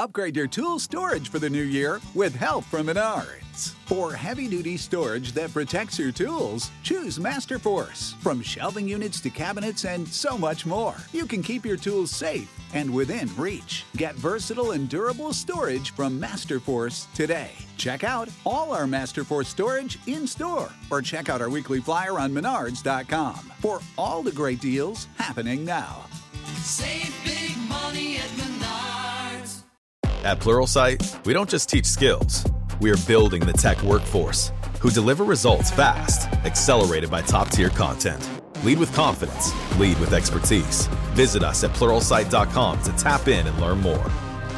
Upgrade your tool storage for the new year with help from Menards. For heavy-duty storage that protects your tools, choose Masterforce. From shelving units to cabinets and so much more, you can keep your tools safe and within reach. Get versatile and durable storage from Masterforce today. Check out all our Masterforce storage in-store or check out our weekly flyer on Menards.com for all the great deals happening now. Save big money at Menards. At Pluralsight, we don't just teach skills. We are building the tech workforce who deliver results fast, accelerated by top-tier content. Lead with confidence. Lead with expertise. Visit us at Pluralsight.com to tap in and learn more.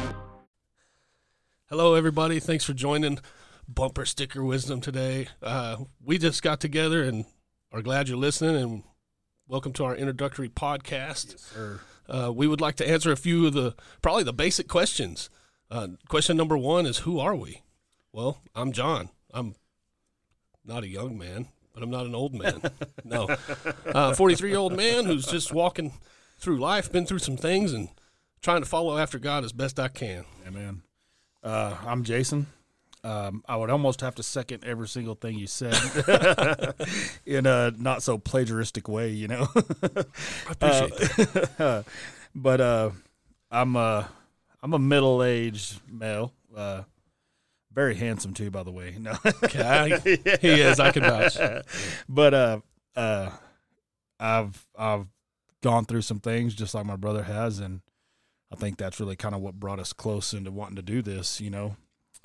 Hello, everybody. Thanks for joining Bumper Sticker Wisdom today. We just got together and are glad you're listening, and welcome to our introductory podcast. Yes, sir. We would like to answer a few of probably the basic questions. Question number one is, who are we? Well, I'm John. I'm not a young man, but I'm not an old man. No. 43-year-old man who's just walking through life, been through some things, and trying to follow after God as best I can. Amen. I'm Jason. I would almost have to second every single thing you said in a not so plagiaristic way, you know. I appreciate that. But I'm a middle-aged male. Very handsome too, by the way. No. Okay. He is. I can vouch. But I've gone through some things just like my brother has, and I think that's really kind of what brought us close into wanting to do this, you know.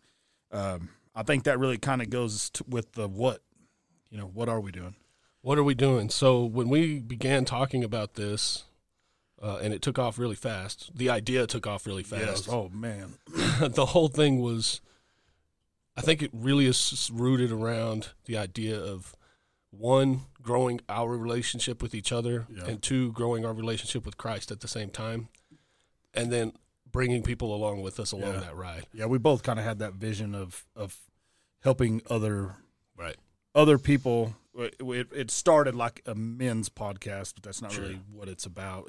I think that really kind of goes with the what. You know, what are we doing? What are we doing? So when we began talking about this, and it took off really fast, the idea took off really fast. Yes. Oh, man. The whole thing was, I think it really is rooted around the idea of, one, growing our relationship with each other, and two, growing our relationship with Christ at the same time, and then bringing people along with us along that ride. Yeah, we both kind of had that vision of helping other people. It started like a men's podcast, but that's not really what it's about.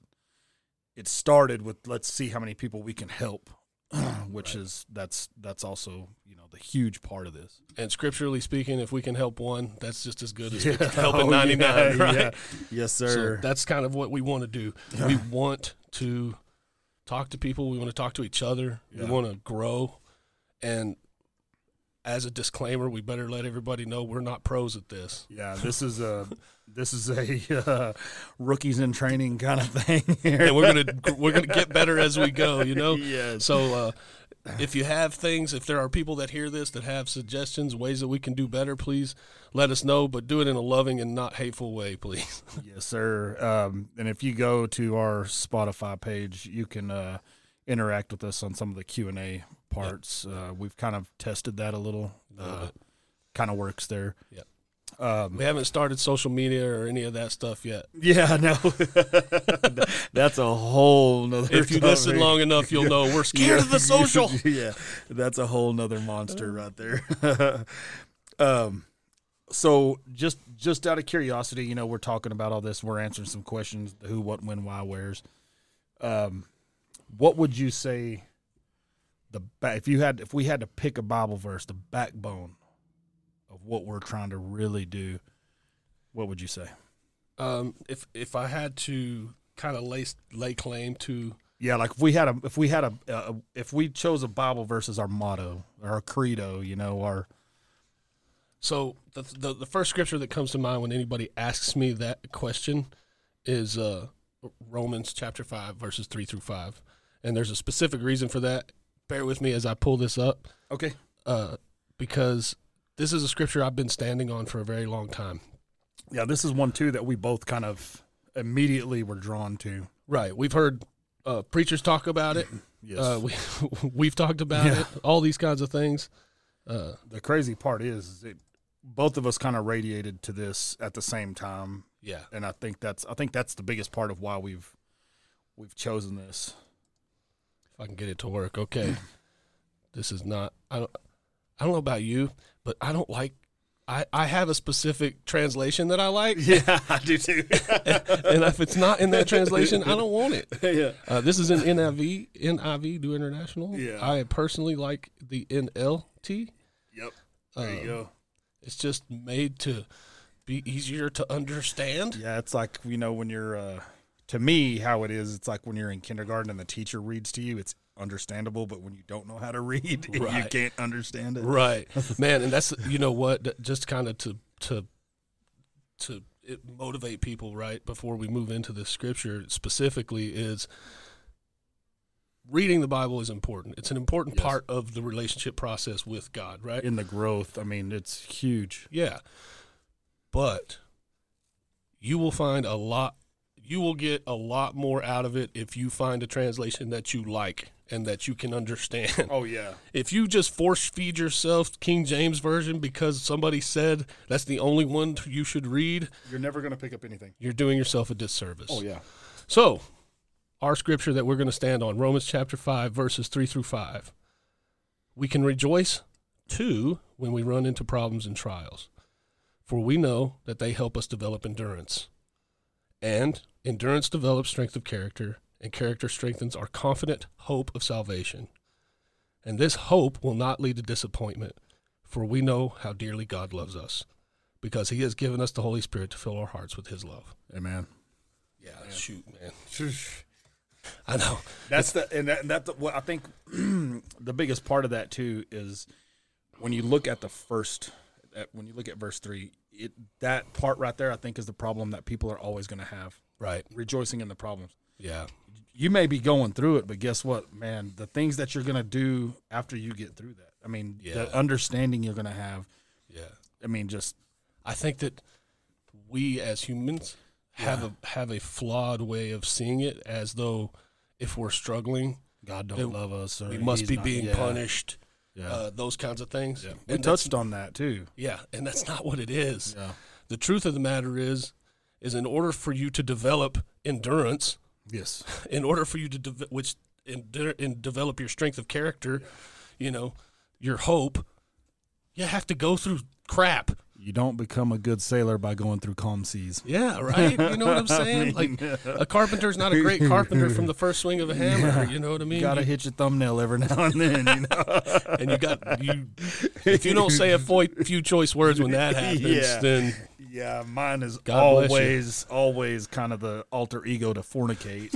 It started with, let's see how many people we can help, which is that's also, you know, the huge part of this. And scripturally speaking, if we can help one, that's just as good as helping 99, right? Yeah. Yes, sir. So that's kind of what we want to do. We want to talk to people. We want to talk to each other. We want to grow. And as a disclaimer, we better let everybody know we're not pros at this. Yeah, this is a rookies in training kind of thing here. And we're gonna get better as we go, you know. Yes. So if you have things, if there are people that hear this that have suggestions, ways that we can do better, please let us know. But do it in a loving and not hateful way, please. Yes, sir. And if you go to our Spotify page, you can interact with us on some of the Q&A parts. We've kind of tested that a little. Kind of works there. Yeah. We haven't started social media or any of that stuff yet. Yeah, no. That's a whole nother If you listen long enough, you'll know we're scared of the social. Yeah, that's a whole nother monster right there. So just out of curiosity, you know, we're talking about all this. We're answering some questions: the who, what, when, why, where's. What would you say? If we had to pick a Bible verse, the backbone of what we're trying to really do, what would you say? If I had to kind of lay claim to, like if we chose a Bible verse as our motto or our credo, you know, so the first scripture that comes to mind when anybody asks me that question is Romans chapter 5 verses 3-5, and there's a specific reason for that. Bear with me as I pull this up. Okay. Because this is a scripture I've been standing on for a very long time. Yeah, this is one, too, that we both kind of immediately were drawn to. Right. We've heard preachers talk about it. Yes. We've talked about it, all these kinds of things. The crazy part is both of us kind of radiated to this at the same time. Yeah. And I think that's the biggest part of why we've chosen this. If I can get it to work. Okay. This is not, I don't know about you, but I don't like I have a specific translation that I like. Yeah, I do too. And if it's not in that translation, I don't want it. Yeah. This is an NIV, New International. Yeah. I personally like the NLT. Yep. There you go. It's just made to be easier to understand. Yeah, it's like, when you're, to me, how it is, it's like when you're in kindergarten and the teacher reads to you, it's understandable, but when you don't know how to read, you can't understand it. Right. Man, and that's, you know what, just kind of to motivate people, right, before we move into the scripture specifically, is reading the Bible is important. It's an important part of the relationship process with God, right? In the growth, it's huge. Yeah. But you will get a lot more out of it if you find a translation that you like and that you can understand. Oh, yeah. If you just force feed yourself King James Version because somebody said that's the only one you should read, you're never going to pick up anything. You're doing yourself a disservice. Oh, yeah. So, our scripture that we're going to stand on, Romans chapter 5, verses 3 through 5. We can rejoice, too, when we run into problems and trials, for we know that they help us develop endurance. And endurance develops strength of character, and character strengthens our confident hope of salvation. And this hope will not lead to disappointment, for we know how dearly God loves us, because he has given us the Holy Spirit to fill our hearts with his love. Amen. Yeah, shoot, man. I know. That's what I think the biggest part of that too is when you look at when you look at verse 3, that part right there I think is the problem that people are always going to have. Right. Rejoicing in the problems. Yeah. You may be going through it, but guess what, man? The things that you're going to do after you get through that. The understanding you're going to have. Yeah. I think that we as humans have a flawed way of seeing it, as though if we're struggling, God don't love us, or we must be being punished. Yeah. Those kinds of things. Yeah. We touched on that too. Yeah, and that's not what it is. Yeah. The truth of the matter is in order for you to develop endurance, yes, in order for you to develop your strength of character, your hope, you have to go through crap. You don't become a good sailor by going through calm seas. Yeah, right? You know what I'm saying? A carpenter's not a great carpenter from the first swing of a hammer, you know what I mean? You got to hit your thumbnail every now and then, And if you don't say a few choice words when that happens, then... Yeah, mine is God always kind of the alter ego to fornicate,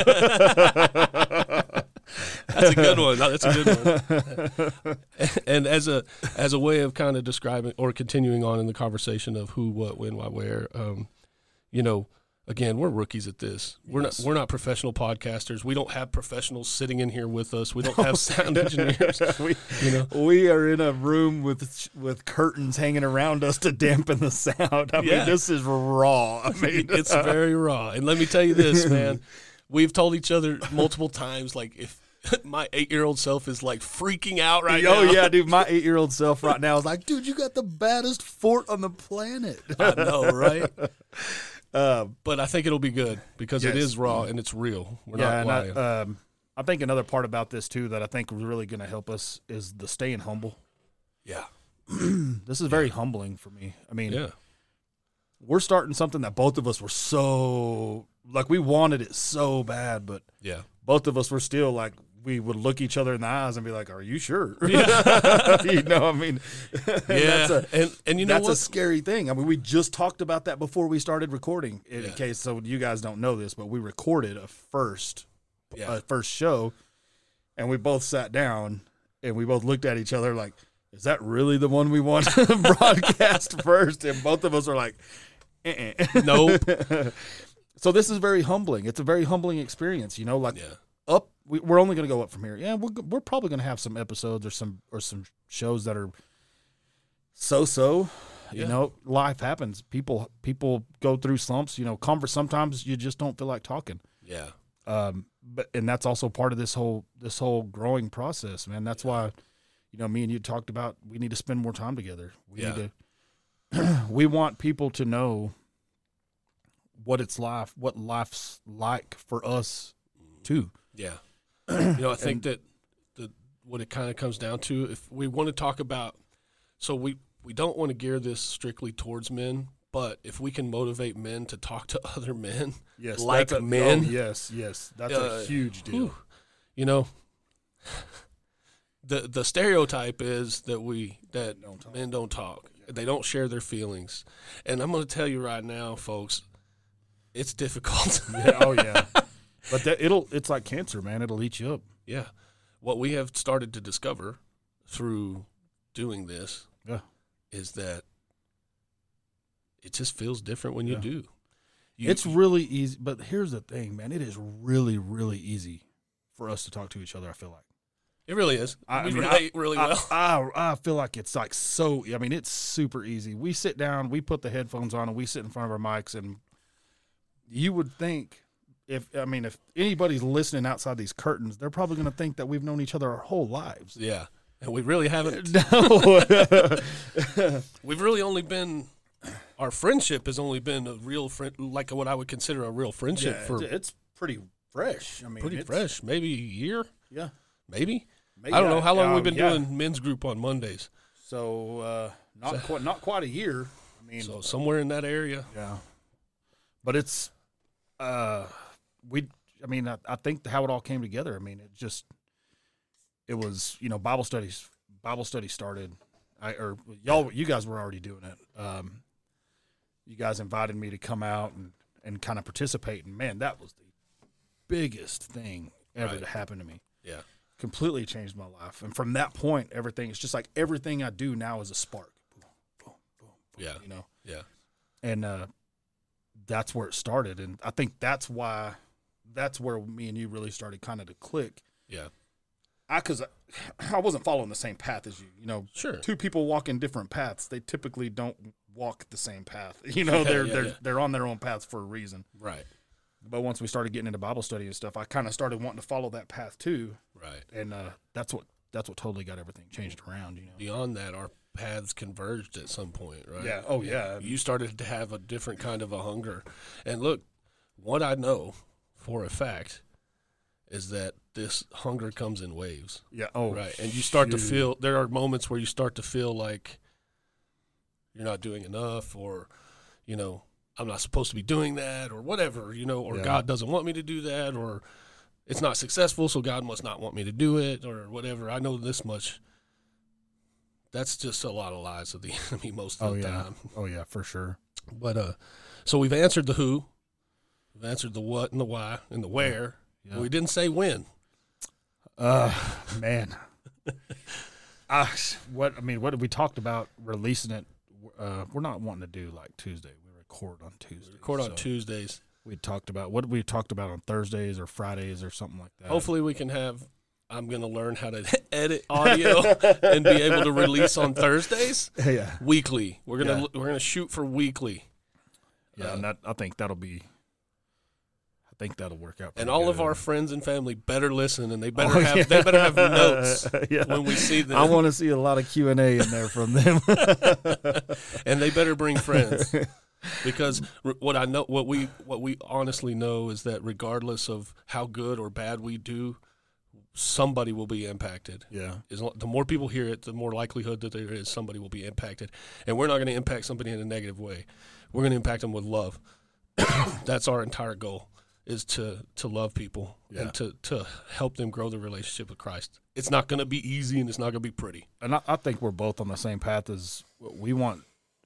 That's a good one. That's a good one. And as a way of kind of describing or continuing on in the conversation of who, what, when, why, where, again, we're rookies at this. We're not professional podcasters. We don't have professionals sitting in here with us. We don't have sound engineers. We are in a room with curtains hanging around us to dampen the sound. I mean, this is raw. It's very raw. And let me tell you this, man. We've told each other multiple times, like, if my 8-year-old self is like freaking out right now. Oh yeah, dude, my 8-year-old self right now is like, dude, you got the baddest fort on the planet. I know, right? But I think it'll be good because it is raw and it's real. We're not lying. I think another part about this too that I think is really going to help us is the staying humble. Yeah. This is very humbling for me. I mean, we're starting something that both of us were so, like, we wanted it so bad, but both of us were still like, we would look each other in the eyes and be like, "Are you sure?" Yeah. And that's a scary thing. I mean, we just talked about that before we started recording. In case so you guys don't know this, but we recorded a first show, and we both sat down and we both looked at each other like, "Is that really the one we want to broadcast first?" And both of us are like, "Nope." So this is very humbling. It's a very humbling experience, up. We're only going to go up from here. Yeah, we're probably going to have some episodes or some shows that are so. Life happens. People go through slumps. Sometimes you just don't feel like talking. Yeah. And that's also part of this whole growing process, man. That's why, me and you talked about we need to spend more time together. We want people to know what life's like for us too. Yeah. I think that what it kind of comes down to, if we want to talk about, so we don't want to gear this strictly towards men, but if we can motivate men to talk to other men, like men, yes, that's a huge deal. Whew, you know, the stereotype is that men don't talk. They don't share their feelings, and I'm going to tell you right now, folks, it's difficult. Yeah. But it's like cancer, man. It'll eat you up. Yeah. What we have started to discover through doing this is that it just feels different when you do. It's really easy. But here's the thing, man. It is really, really easy for us to talk to each other, I feel like. It really is. We relate really well. I feel like it's like so – I mean, it's super easy. We sit down, we put the headphones on, and we sit in front of our mics, and you would think if anybody's listening outside these curtains, they're probably going to think that we've known each other our whole lives. Yeah, and we really haven't. No. We've really only been – our friendship has only been a real friend, like what I would consider a real friendship. It's pretty fresh. I mean, pretty fresh. Maybe a year. Yeah. Maybe. I don't know how long we've been doing men's group on Mondays. So not quite a year. I mean, so somewhere in that area. Yeah. But it's I think how it all came together. I mean, it was Bible study started. You guys were already doing it. You guys invited me to come out and kind of participate, and man, that was the biggest thing ever to happen to me. Yeah. Completely changed my life. And from that point, it's just like everything I do now is a spark. Boom, boom, boom, boom, Yeah. Yeah. And that's where it started. And I think that's where me and you really started kind of to click. Yeah. Because I wasn't following the same path as you. Sure. Two people walk in different paths. They typically don't walk the same path. They're on their own paths for a reason. Right. But once we started getting into Bible study and stuff, I kind of started wanting to follow that path too. Right. And that's what totally got everything changed around. Beyond that, our paths converged at some point, right? Yeah. Oh, yeah. You started to have a different kind of a hunger. And look, what I know for a fact is that this hunger comes in waves. Yeah. Oh, right. And you start to feel, there are moments where you start to feel like you're not doing enough, or, I'm not supposed to be doing that, or whatever, or God doesn't want me to do that, or it's not successful, so God must not want me to do it, or whatever. I know this much. That's just a lot of lies of the enemy most of the time. Oh, yeah, for sure. But so we've answered the who, we've answered the what and the why and the where. Yeah. We didn't say when. Man. What we talked about releasing it. We're not wanting to do like Tuesday. We record on Tuesdays. On Tuesdays. We talked about on Thursdays or Fridays or something like that. Hopefully we can I'm going to learn how to edit audio and be able to release on Thursdays. Yeah. Weekly. We're going to shoot for weekly. Yeah, and I think that'll work out. And all of our friends and family better listen, and they better have notes when we see them. I want to see a lot of Q&A in there from them. And they better bring friends. Because what we honestly know is that regardless of how good or bad we do, somebody will be impacted. Yeah. The more people hear it, the more likelihood that there is somebody will be impacted. And we're not going to impact somebody in a negative way. We're going to impact them with love. That's our entire goal, is to love people and to help them grow their relationship with Christ. It's not going to be easy, and it's not going to be pretty. And I think we're both on the same path. As we want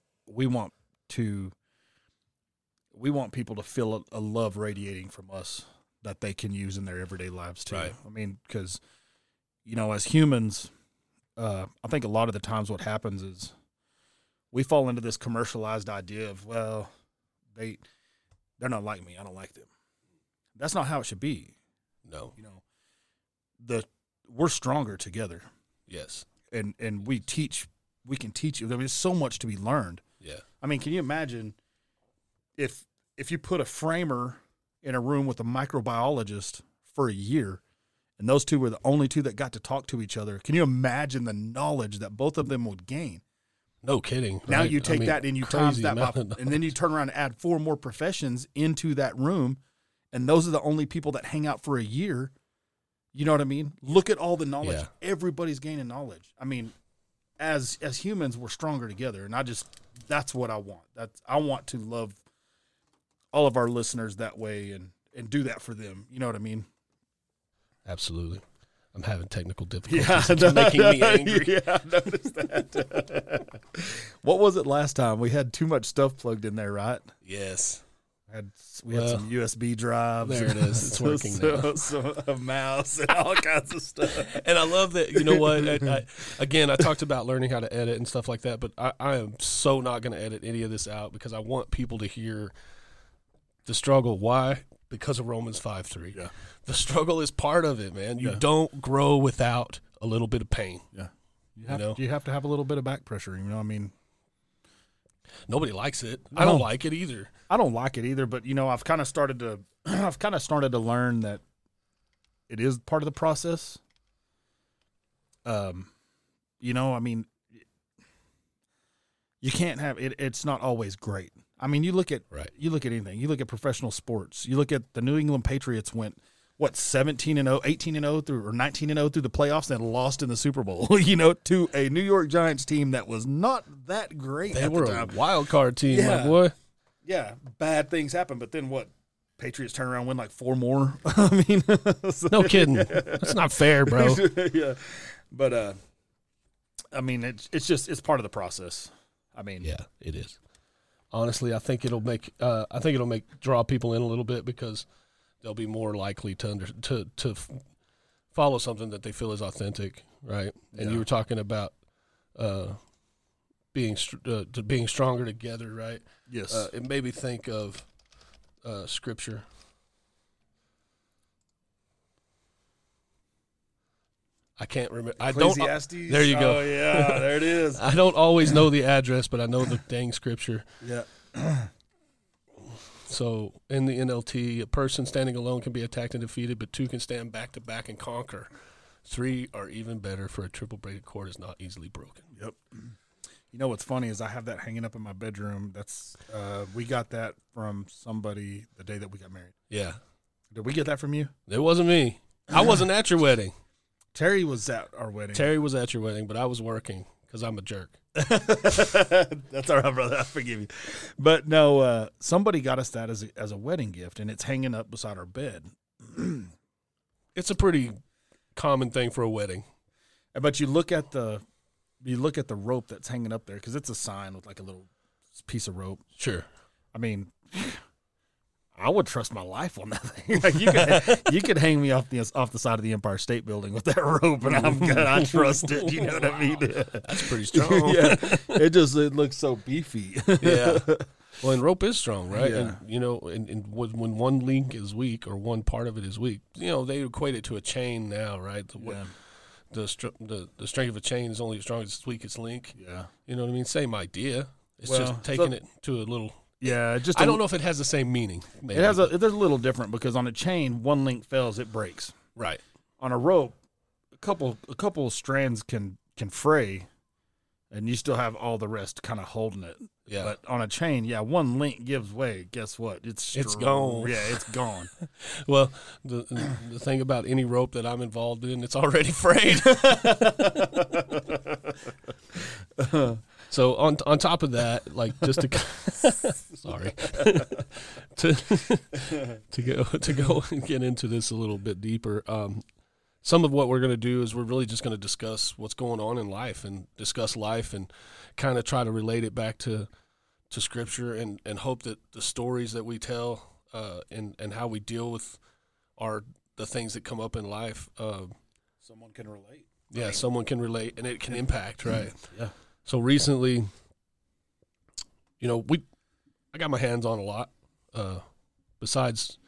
people to feel a love radiating from us that they can use in their everyday lives too. Right. I mean, because, as humans, I think a lot of the times what happens is we fall into this commercialized idea of, well, they're not like me, I don't like them. That's not how it should be. No. We're stronger together. Yes. And we can teach you. There's so much to be learned. Yeah. I mean, can you imagine if you put a framer in a room with a microbiologist for a year, and those two were the only two that got to talk to each other? Can you imagine the knowledge that both of them would gain? No kidding. Now you take that and you times that by, and then you turn around and add 4 more professions into that room, and those are the only people that hang out for a year. You know what I mean? Look at all the knowledge. Yeah. Everybody's gaining knowledge. I mean, as humans, we're stronger together, and that's what I want. I want to love all of our listeners that way and do that for them. You know what I mean? Absolutely. I'm having technical difficulties. It's making me angry. Yeah, I noticed that. What was it last time? We had too much stuff plugged in there, right? Yes. We had some USB drives. There it is. It's working now. A mouse and all kinds of stuff. And I love that. You know what? I talked about learning how to edit and stuff like that, but I am so not going to edit any of this out because I want people to hear the struggle. Why? Because of Romans 5:3. Yeah. The struggle is part of it, man. You don't grow without a little bit of pain. Yeah. You have to have a little bit of back pressure, you know what I mean? Nobody likes it. No. I don't like it either. I don't like it either, but I've kind of started to learn that it is part of the process. I mean, you can't have it. It's not always great. I mean, you look at anything. You look at professional sports. You look at the New England Patriots went 17-0, 18-0 through or 19-0 through the playoffs and lost in the Super Bowl. To a New York Giants team that was not that great. They were a wild card team, my boy. Yeah, bad things happen, but then what? Patriots turn around and win like 4 more. I mean, no kidding. That's not fair, bro. Yeah, but I mean, it's part of the process. I mean, yeah, it is. Honestly, I think it'll draw people in a little bit because they'll be more likely to follow something that they feel is authentic, right? And you were talking about being stronger together, right? Yes. It made me think of Scripture. I can't remember. Ecclesiastes? There you go. Oh, yeah, there it is. I don't always know the address, but I know the dang Scripture. Yeah. So in the NLT, a person standing alone can be attacked and defeated, but 2 can stand back to back and conquer. 3 are even better, for a triple braided cord is not easily broken. Yep. You know what's funny is I have that hanging up in my bedroom. That's we got that from somebody the day that we got married. Yeah. Did we get that from you? It wasn't me. I wasn't at your wedding. Terry was at our wedding. Terry was at your wedding, but I was working because I'm a jerk. That's all right, brother. I forgive you. But no, somebody got us that as a wedding gift, and it's hanging up beside our bed. It's a pretty common thing for a wedding. But you look at the rope that's hanging up there because it's a sign with like a little piece of rope. Sure. I mean, I would trust my life on that thing. Like you could hang me off the side of the Empire State Building with that rope, and I'm good. I trust it. You know what I mean? That's pretty strong. Yeah, it looks so beefy. Yeah. Well, and rope is strong, right? Yeah. And when one link is weak or one part of it is weak, they equate it to a chain now, right? The strength of a chain is only as strong as its weakest link. Yeah. You know what I mean? Same idea. It's just taking it to a little. Yeah, I don't know if it has the same meaning. Maybe. There's a little different because on a chain, one link fails, it breaks. Right. On a rope, a couple strands can fray, and you still have all the rest kind of holding it. Yeah. But on a chain, one link gives way. Guess what? It's gone. Yeah, it's gone. Well, the thing about any rope that I'm involved in, it's already frayed. So on top of that, like just to sorry to go and get into this a little bit deeper. Some of what we're going to do is we're really just going to discuss what's going on in life and discuss life and kind of try to relate it back to Scripture and hope that the stories that we tell and how we deal with the things that come up in life. Someone can relate. Yeah, someone can relate and it can impact, right? Yeah. So recently, I got my hands on a lot. Besides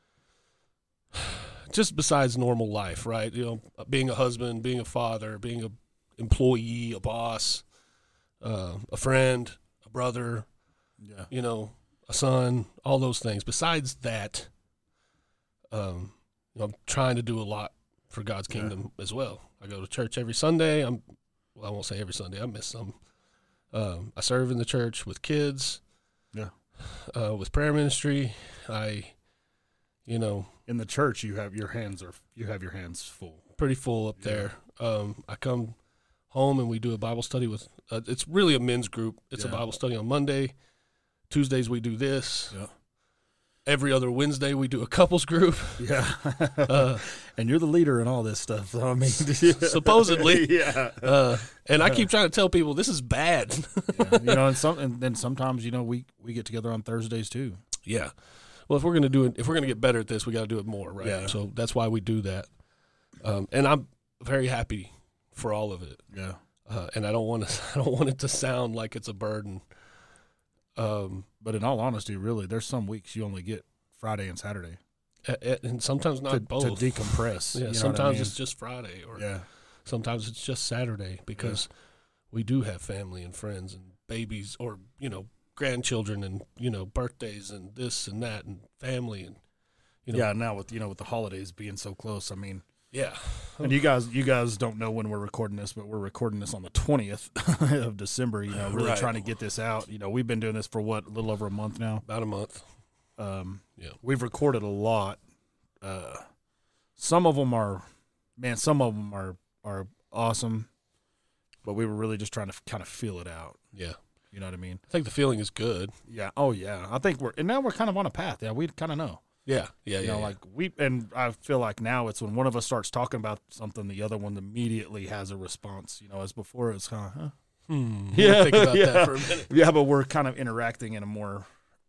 normal life, right? Being a husband, being a father, being an employee, a boss, a friend, a brother, a son, all those things. Besides that, I'm trying to do a lot for God's kingdom as well. I go to church every Sunday. I won't say every Sunday. I miss some. I serve in the church with kids. Yeah. With prayer ministry, in the church you have your hands full. Pretty full up there. I come home and we do a Bible study with. It's really a men's group. It's a Bible study on Monday. Tuesdays we do this. Yeah. Every other Wednesday we do a couples group. Yeah. And you're the leader in all this stuff. So, I mean, supposedly. Yeah. And I keep trying to tell people this is bad. Yeah. And then sometimes, we get together on Thursdays too. Yeah. Well, if we're going to get better at this, we got to do it more, right? Yeah. So that's why we do that. And I'm very happy for all of it. Yeah. And I don't want it to sound like it's a burden. But in all honesty, really, there's some weeks you only get Friday and Saturday. And sometimes not both. To decompress. Yeah, you know sometimes what I mean? it's just Friday, or Yeah. sometimes it's just Saturday, because we do have family and friends and babies, or grandchildren, and birthdays and this and that, and family, and Yeah, now with the holidays being so close, I mean, yeah. and you guys don't know when we're recording this, but we're recording this on the 20th of December. Really Right. trying to get this out. We've been doing this for a little over a month now. About a month. We've recorded a lot. Some of them are awesome, but we were really just trying to kind of feel it out. Yeah. You know what I mean? I think the feeling is good. Yeah. Oh yeah. I think now we're kind of on a path. Yeah, we kind of know. Yeah. Yeah. And I feel like now it's when one of us starts talking about something, the other one immediately has a response. As before it's kind of, huh? Yeah. Think about that for a minute. Yeah, but we're kind of interacting in a more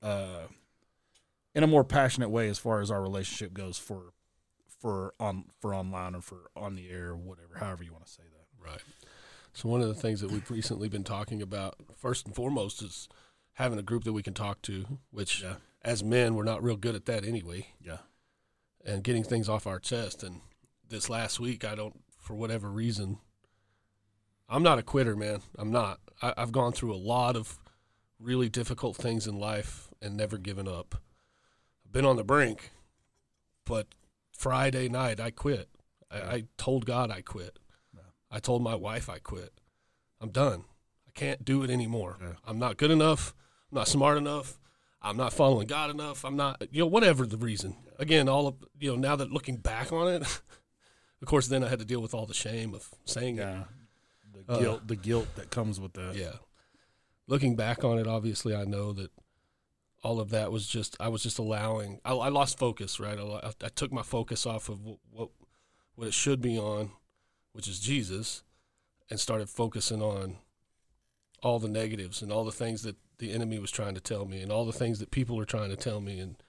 passionate way as far as our relationship goes for online or for on the air or whatever, however you want to say that. Right. So one of the things that we've recently been talking about, first and foremost, is having a group that we can talk to, which as men, we're not real good at that anyway. Yeah. And getting things off our chest. And this last week, for whatever reason, I'm not a quitter, man. I'm not. I've gone through a lot of really difficult things in life and never given up. I've been on the brink, but Friday night I quit. I told God I quit. Yeah. I told my wife I quit. I'm done. I can't do it anymore. Yeah. I'm not good enough. I'm not smart enough. I'm not following God enough. I'm not, whatever the reason. Again, all of, now that looking back on it, of course, then I had to deal with all the shame of saying it. The guilt that comes with that. Yeah. Looking back on it, obviously, I know that all of that was I was just allowing, I lost focus, right? I took my focus off of what it should be on, which is Jesus, and started focusing on all the negatives and all the things that the enemy was trying to tell me and all the things that people were trying to tell me. And,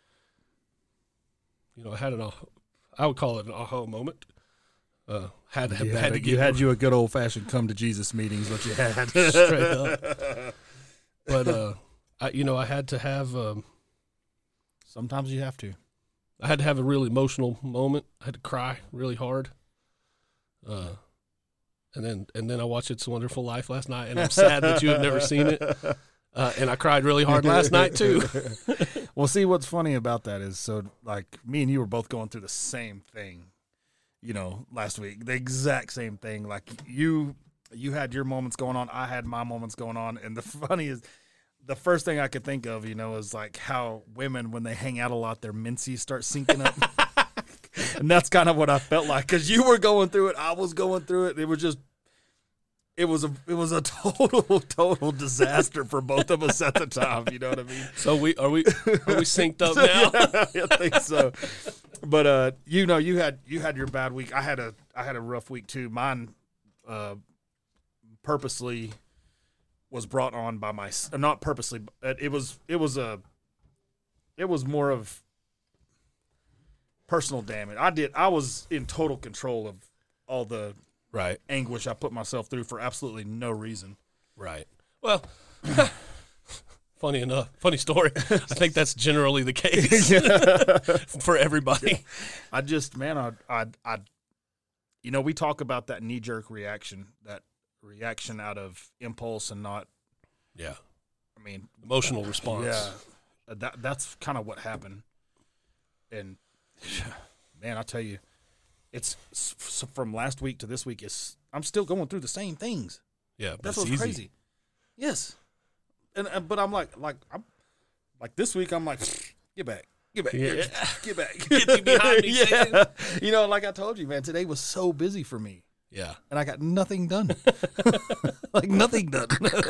I had I would call it an aha moment. You had a good old fashioned come to Jesus meetings, what you had. Straight up. But, I had to have, sometimes you have to. I had to have a really emotional moment. I had to cry really hard. And then I watched It's a Wonderful Life last night, and I'm sad that you have never seen it. And I cried really hard last night too. Well, see, what's funny about that is, so like me and you were both going through the same thing, last week, the exact same thing. Like you had your moments going on, I had my moments going on, and the funny is, the first thing I could think of, is like how women, when they hang out a lot, their menses start sinking up. And that's kind of what I felt like, because you were going through it, I was going through it. It was just, it was a total disaster for both of us at the time. You know what I mean? So are we synced up now? Yeah, I think so. But you had your bad week. I had a rough week too. Mine purposely was brought on by not purposely. But it was more of personal damage. I was in total control of all the anguish I put myself through for absolutely no reason. Right. Well, funny story. I think that's generally the case for everybody. I just, man, we talk about that knee-jerk reaction, that reaction out of impulse and not, emotional response. Yeah, that's kind of what happened. And man, I tell you, it's from last week to this week. I'm still going through the same things. Yeah, that's what's crazy. Yes, and but I'm like this week. I'm like, get back, get back, get back, get me behind me. Yeah. Like I told you, man, today was so busy for me. Yeah. And I got nothing done. Like nothing done.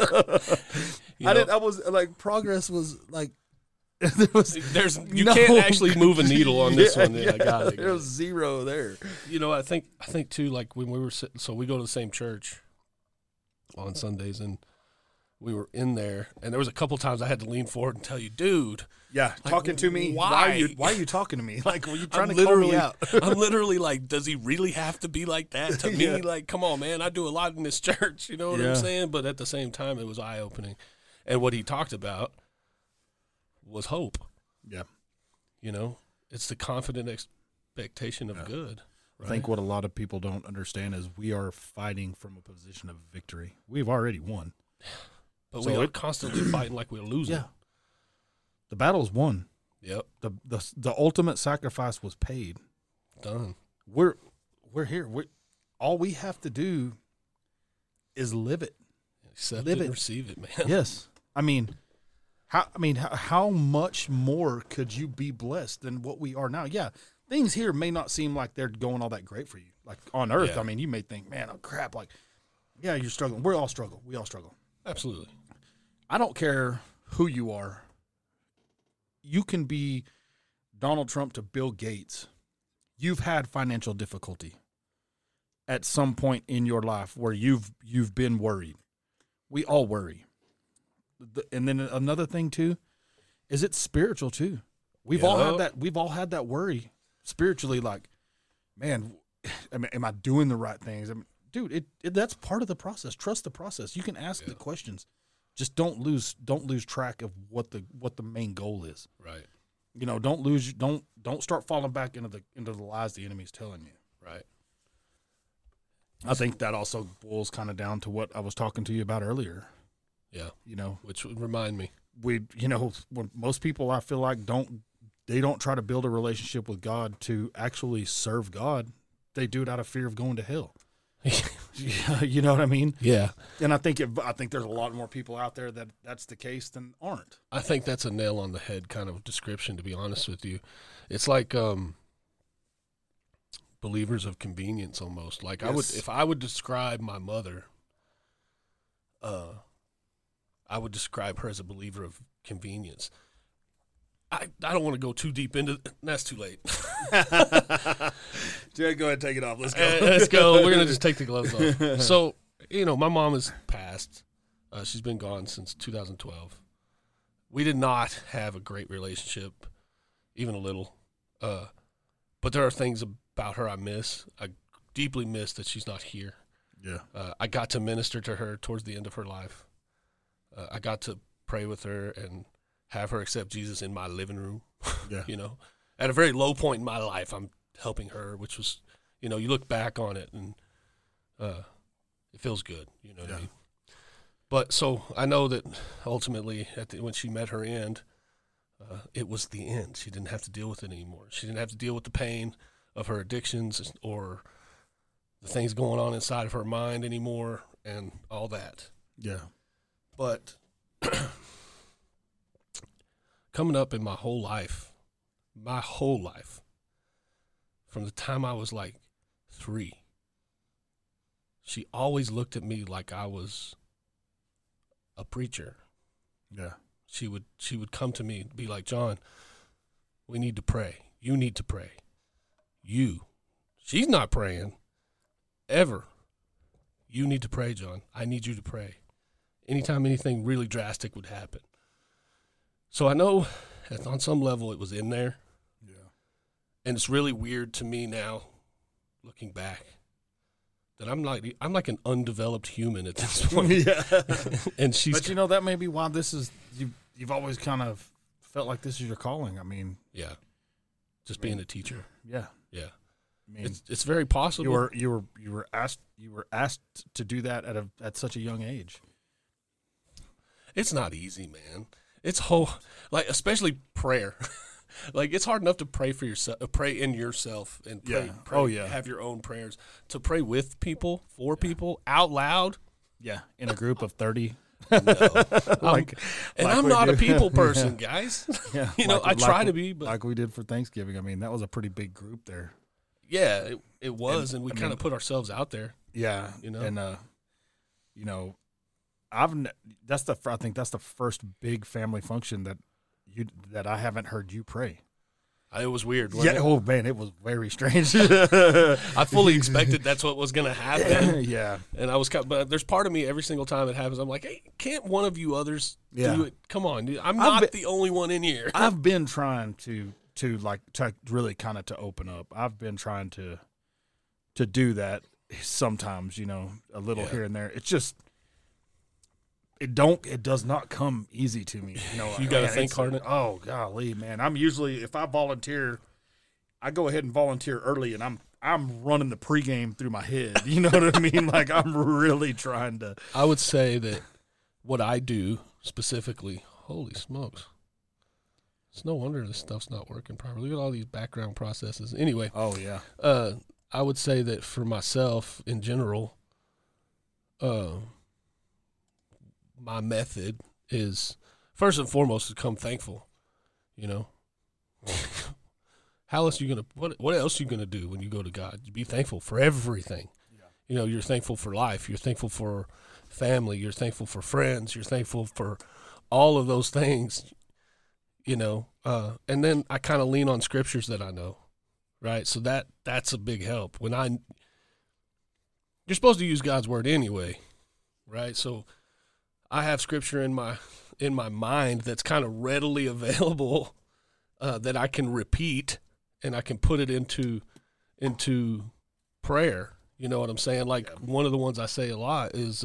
I was like, progress was like, you can't actually move a needle on this one. Yeah, I got it. There was zero there. You know, I think too, like when we were sitting, so we go to the same church on Sundays, and we were in there, and there was a couple times I had to lean forward and tell you, dude. Yeah, like, talking to me. Why are you talking to me? Like, were you trying to call me out? I'm literally like, does he really have to be like that to me? Like, come on, man. I do a lot in this church. You know what I'm saying? But at the same time, it was eye-opening. And what he talked about was hope. Yeah. You know, it's the confident expectation of good. Right? I think what a lot of people don't understand is we are fighting from a position of victory. We've already won. But we are constantly fighting like we're losing. Yeah. The battle's won. Yep. The ultimate sacrifice was paid. Done. We're here. All we have to do is live it. Accept it and receive it, man. Yes. I mean, how much more could you be blessed than what we are now? Yeah. Things here may not seem like they're going all that great for you. Like on earth, I mean, you may think, man, oh crap, like, yeah, you're struggling. We all struggle. Absolutely. I don't care who you are. You can be Donald Trump to Bill Gates. You've had financial difficulty at some point in your life where you've been worried. We all worry. And then another thing too is it's spiritual too. We've all had that. We've all had that worry spiritually. Like, man, am I doing the right things? I mean, dude, that's part of the process. Trust the process. You can ask the questions. Just don't lose track of what the main goal is. Right. You know, don't start falling back into the lies the enemy's telling you. Right. I think that also boils kind of down to what I was talking to you about earlier. Yeah. You know, which would remind me. When most people I feel like don't try to build a relationship with God to actually serve God. They do it out of fear of going to hell. You know what I mean? Yeah. And I think there's a lot more people out there that's the case than aren't. I think that's a nail on the head kind of description, to be honest with you. It's like believers of convenience almost. Like yes. if I would describe my mother, I would describe her as a believer of convenience. I don't want to go too deep into – that's too late. Jared, go ahead and take it off. Let's go. Let's go. We're going to just take the gloves off. So, you know, my mom has passed. She's been gone since 2012. We did not have a great relationship, even a little. But there are things about her I miss. I deeply miss that she's not here. Yeah. I got to minister to her towards the end of her life. I got to pray with her and have her accept Jesus in my living room. Yeah. You know, at a very low point in my life, I'm helping her, which was, you know, you look back on it and it feels good. You know what I mean? But so I know that ultimately when she met her end, it was the end. She didn't have to deal with it anymore. She didn't have to deal with the pain of her addictions or the things going on inside of her mind anymore and all that. Yeah. But coming up in my whole life, from the time I was like 3, she always looked at me like I was a preacher. Yeah. She would come to me and be like, John, we need to pray. You need to pray. She's not praying ever. You need to pray, John. I need you to pray. Anytime anything really drastic would happen. So I know that on some level it was in there. Yeah. And it's really weird to me now, looking back, that I'm like an undeveloped human at this point. Yeah. And she's. But you know, that may be why this is you've always kind of felt like this is your calling. I mean, yeah. Just being a teacher. Yeah. Yeah. I mean, it's very possible. You were asked to do that at such a young age. It's not easy, man. It's especially prayer. Like, it's hard enough to pray for yourself, pray in yourself, and pray, have your own prayers. To pray with people, for people, out loud. Yeah, in a group of 30. No. I'm not a people person, guys. Yeah, you know, I try to be, but like we did for Thanksgiving. I mean, that was a pretty big group there. Yeah, it was, and we kind of put ourselves out there. Yeah, You know? and I think that's the first big family function that I haven't heard you pray. It was weird. Wasn't it? Oh man, it was very strange. I fully expected that's what was going to happen. Yeah, And I was, but there's part of me every single time it happens. I'm like, hey, can't one of you others do it? Come on, dude. I'm not the only one in here. I've been trying to really kind of to open up. I've been trying to do that sometimes, a little here and there. It's just it does not come easy to me. You got to think hard. Oh golly, man! I'm usually, if I volunteer, I go ahead and volunteer early, and I'm running the pregame through my head. You know what I mean? Like I'm really trying to. I would say that what I do specifically, holy smokes. It's no wonder this stuff's not working properly. Look at all these background processes. Anyway. Oh, yeah. I would say that for myself in general, my method is first and foremost to become thankful. How else are you gonna what else are you gonna do when you go to God? Be thankful for everything. Yeah. You're thankful for life. You're thankful for family. You're thankful for friends. You're thankful for all of those things. And then I kind of lean on scriptures that I know, right? So that's a big help. You're supposed to use God's word anyway, right? So I have scripture in my mind that's kind of readily available that I can repeat and I can put it into prayer. You know what I'm saying? Like one of the ones I say a lot is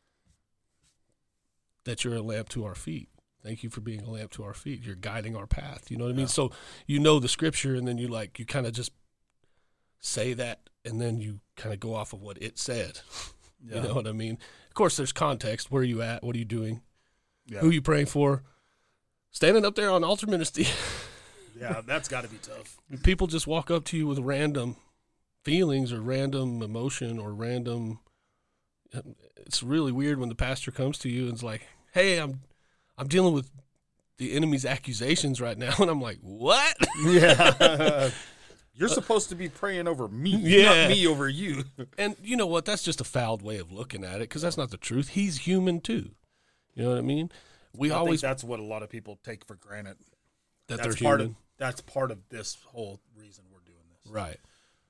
that you're a lamp to our feet. Thank you for being a lamp to our feet. You're guiding our path. You know what I mean? So the scripture, and then you kind of just say that, and then you kind of go off of what it said. Yeah. You know what I mean? Of course, there's context. Where are you at? What are you doing? Yeah. Who are you praying for? Standing up there on altar ministry. Yeah, that's got to be tough. People just walk up to you with random feelings or random emotion or random. It's really weird when the pastor comes to you and is like, "Hey, I'm dealing with the enemy's accusations right now." And I'm like, what? Yeah. You're supposed to be praying over me, not me over you. And you know what? That's just a fouled way of looking at it because that's not the truth. He's human too. You know what I mean? I think that's what a lot of people take for granted. That they're human. That's part of this whole reason we're doing this. Right.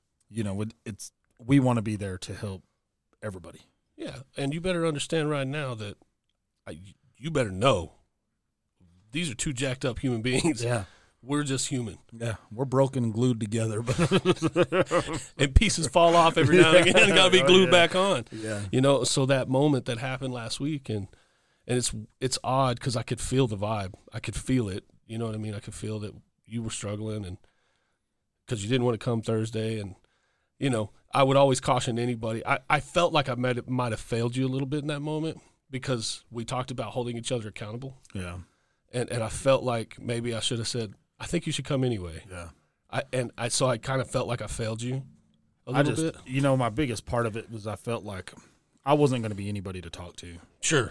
We want to be there to help everybody. Yeah. And you better understand right now that you better know these are two jacked up human beings. Yeah. We're just human. Yeah. We're broken and glued together. And pieces fall off every now and again and got to be glued back on. Yeah. So that moment that happened last week, and it's odd because I could feel the vibe. I could feel it. You know what I mean? I could feel that you were struggling and because you didn't want to come Thursday. And, I would always caution anybody. I felt like I might have failed you a little bit in that moment because we talked about holding each other accountable. Yeah. And I felt like maybe I should have said, I think you should come anyway. Yeah. So I kind of felt like I failed you a little bit. My biggest part of it was I felt like I wasn't going to be anybody to talk to. Sure.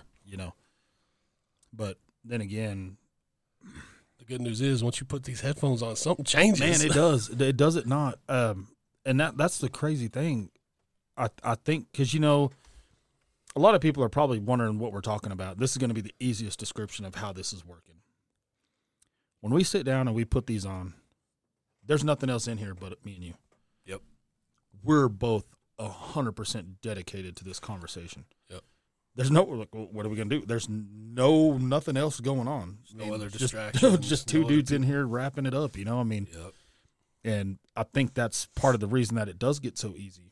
But then again, the good news is once you put these headphones on, something changes. Man, it does. Does it not? And that's the crazy thing. I think because, a lot of people are probably wondering what we're talking about. This is going to be the easiest description of how this is working. When we sit down and we put these on, there's nothing else in here but me and you. Yep. We're both 100% dedicated to this conversation. Yep. There's what are we going to do? There's nothing else going on. No other distractions. Just two dudes in here wrapping it up, Yep. And I think that's part of the reason that it does get so easy.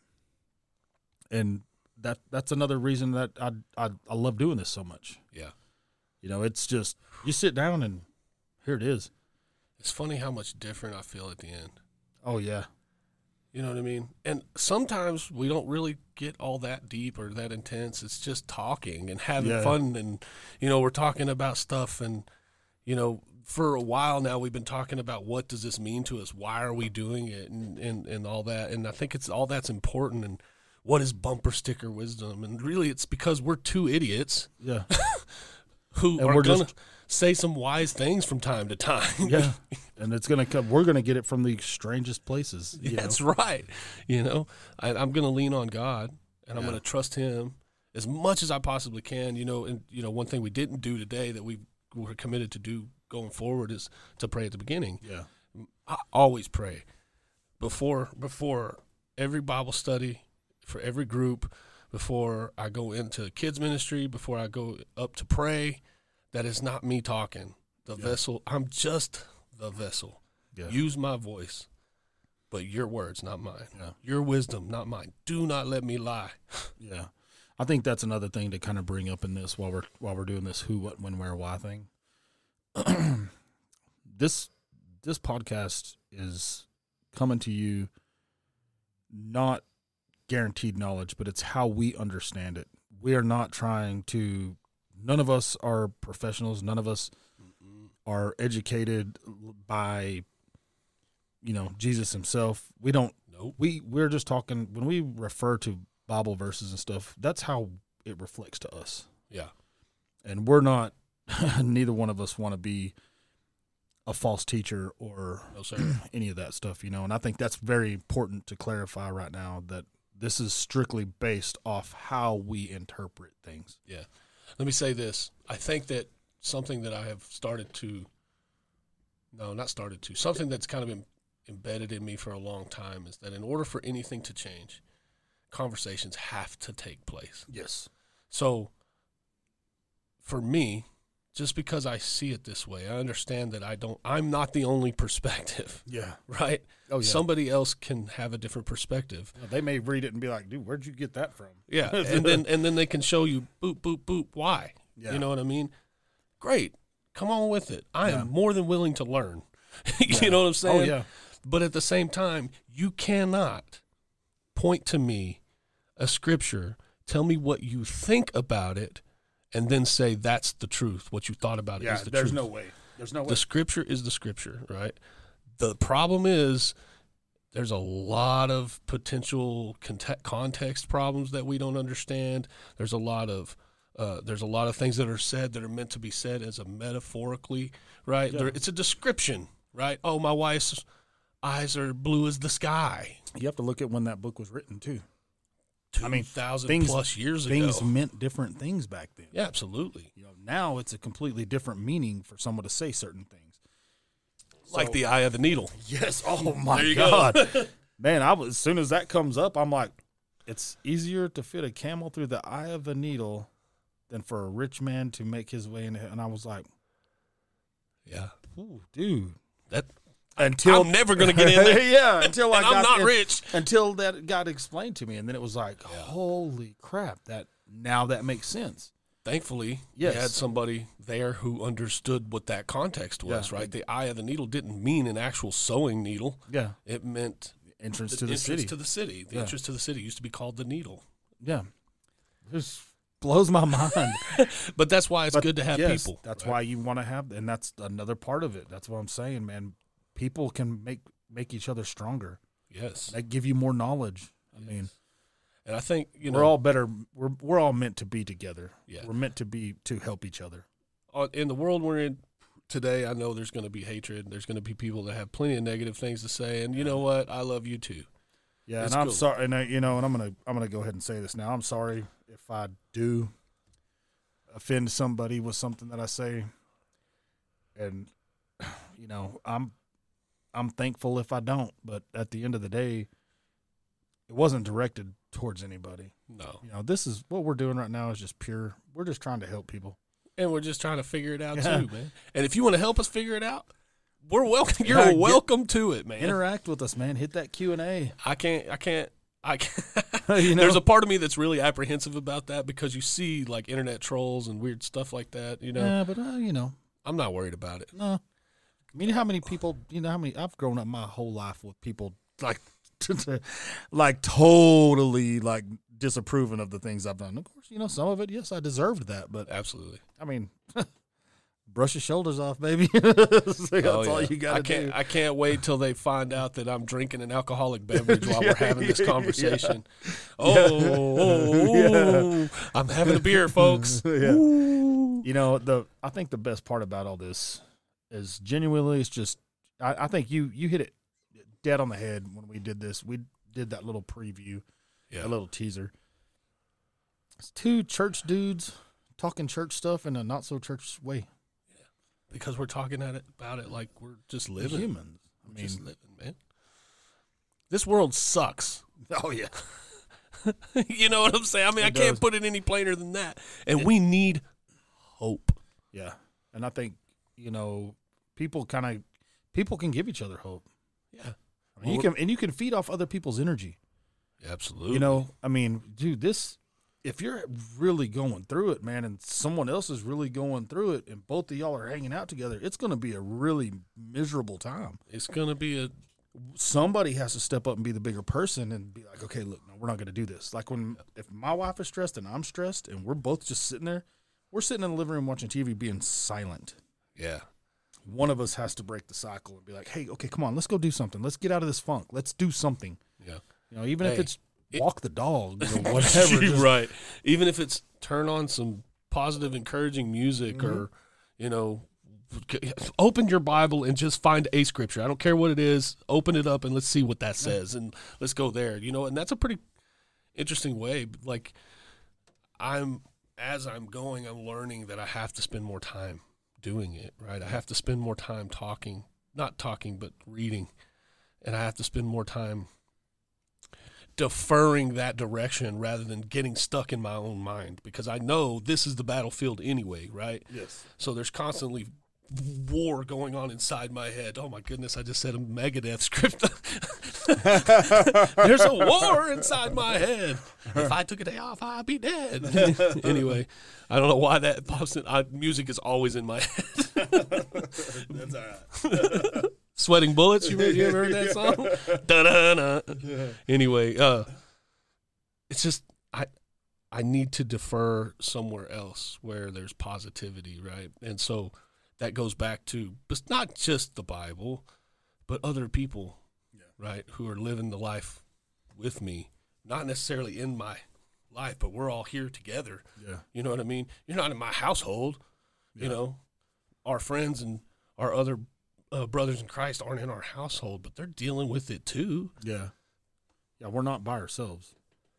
And that's another reason that I love doing this so much. Yeah. It's just you sit down and here it is. It's funny how much different I feel at the end. Oh, yeah. You know what I mean? And sometimes we don't really get all that deep or that intense. It's just talking and having fun. And, we're talking about stuff. And, for a while now we've been talking about what does this mean to us? Why are we doing it? And all that. And I think it's all that's important. And what is bumper sticker wisdom? And really it's because we're two idiots. Yeah. Who are going to say some wise things from time to time. Yeah. And it's going to come. We're going to get it from the strangest places. That's right. I'm going to lean on God. and I'm going to trust him as much as I possibly can. And one thing we didn't do today that we're committed to do going forward is to pray at the beginning. Yeah. I always pray before every Bible study, for every group, before I go into kids ministry, before I go up to pray. That is not me talking. The vessel, I'm just the vessel. Yeah. Use my voice, but your words, not mine. Yeah. Your wisdom, not mine. Do not let me lie. Yeah. I think that's another thing to kind of bring up in this while we're doing this who, what, when, where, why thing. This podcast is coming to you not guaranteed knowledge, but it's how we understand it. We are not trying to, none of us are professionals. None of us are educated by, Jesus himself. We don't, we're just talking, when we refer to Bible verses and stuff, that's how it reflects to us. Yeah. And we're not, neither one of us want to be a false teacher or any of that stuff, and I think that's very important to clarify right now, that this is strictly based off how we interpret things. Yeah. Let me say this. I think that something that I have something that's kind of been embedded in me for a long time is that in order for anything to change, conversations have to take place. Yes. So for me, just because I see it this way, I understand that I'm not the only perspective. Yeah. Right? Oh, yeah. Somebody else can have a different perspective. They may read it and be like, dude, where'd you get that from? Yeah. and then they can show you, boop, boop, boop, why. Yeah. You know what I mean? Great. Come on with it. I am more than willing to learn. You know what I'm saying? Oh, yeah. But at the same time, you cannot point to me a scripture, tell me what you think about it, and then say that's the truth. What you thought about it is the truth. There's no way. There's no way. The scripture is the scripture, right? The problem is there's a lot of potential context problems that we don't understand. There's a lot of things that are said that are meant to be said as a metaphorically, right? Yeah. It's a description, right? Oh, my wife's eyes are blue as the sky. You have to look at when that book was written, too. 2,000 plus years ago. Things meant different things back then. Yeah, absolutely. Now it's a completely different meaning for someone to say certain things. Like the eye of the needle. Yes. Oh, my There you God. go. Man, as soon as that comes up, I'm like, it's easier to fit a camel through the eye of a needle than for a rich man to make his way in. And I was like, yeah. ooh, dude. I'm never going to get in there. Yeah, until I'm not rich. Until that got explained to me, and then it was like, holy crap! That makes sense. Thankfully, Yes. we had somebody there who understood what that context was. Yeah. Right, the eye of the needle didn't mean an actual sewing needle. Yeah, It meant entrance the to the entrance city. to the city. The Yeah. entrance to the city used to be called the needle. Yeah, just blows my mind. But that's why it's good to have yes, people. That's right? why you want to have, and that's another part of it. That's what I'm saying, man. People can make each other stronger. Yes, They give you more knowledge. I mean, and I think we're all better. We're all meant to be together. Yeah. We're meant to help each other. In the world we're in today, I know there's going to be hatred. There's going to be people that have plenty of negative things to say, and you know what? I love you too. Yeah, It's and I'm cool. sorry, and I'm gonna go ahead and say this now. I'm sorry if I do offend somebody with something that I say, and I'm thankful if I don't. But at the end of the day, it wasn't directed towards anybody. No, This is what we're doing right now is just pure. We're just trying to help people. and we're just trying to figure it out Yeah. too, man. And if you want to help us figure it out, we're welcome. Yeah, You're welcome to it, man. Interact with us, man. Hit that Q&A. I can't. You know? There's a part of me that's really apprehensive about that because you see like internet trolls and weird stuff like that. Yeah, but I'm not worried about it. no. I mean, how many people? I've grown up my whole life with people like totally like disapproving of the things I've done. Of course, some of it, yes, I deserved that, but Absolutely. I mean, brush your shoulders off, baby. That's all you got to do. I can't wait till they find out that I'm drinking an alcoholic beverage while we're having this conversation. Yeah. Oh, I'm having a beer, folks. Yeah. Ooh. I think the best part about all this is genuinely, it's just, I think you hit it dead on the head when we did this. We did that little preview, Yeah. a little teaser. It's two church dudes talking church stuff in a not so church way. Because we're talking about it like we're just living. Humans. We're just living, man. This world sucks. Oh yeah. You know what I'm saying? I mean, I It can't does. put it any plainer than that. And we need hope. Yeah. And I think, people can give each other hope. Yeah. I mean, you can feed off other people's energy. Absolutely. I mean, dude, if you're really going through it, man, and someone else is really going through it, and both of y'all are hanging out together, it's going to be a really miserable time. It's going to be Somebody has to step up and be the bigger person and be like, okay, look, no, we're not going to do this. Like if my wife is stressed and I'm stressed and we're both just sitting there, we're sitting in the living room watching TV being silent. Yeah. One of us has to break the cycle and be like, hey, okay, come on, let's go do something. Let's get out of this funk. Let's do something. Yeah. Even if it's walk the dog or whatever. Right. Even if it's turn on some positive, encouraging music or, open your Bible and just find a scripture. I don't care what it is. Open it up and let's see what that says and let's go there. And that's a pretty interesting way. Like as I'm going, I'm learning that I have to spend more time doing it, right? I have to spend more time not talking, but reading. And I have to spend more time deferring that direction rather than getting stuck in my own mind, because I know this is the battlefield anyway, right? Yes. So there's constantly war going on inside my head. Oh my goodness, I just said a Megadeth script. There's a war inside my head. If I took a day off, I'd be dead. Anyway, I don't know why that pops in. Music is always in my head. That's all right. Sweating Bullets, you ever heard that song? Da-da-da. Anyway, it's just I need to defer somewhere else where there's positivity, right? And so that goes back to, but not just the Bible, but other people, right, who are living the life with me, not necessarily in my life, but we're all here together. Yeah. You know what I mean? You're not in my household. Our friends and our other brothers in Christ aren't in our household, but they're dealing with it too. Yeah. Yeah, we're not by ourselves.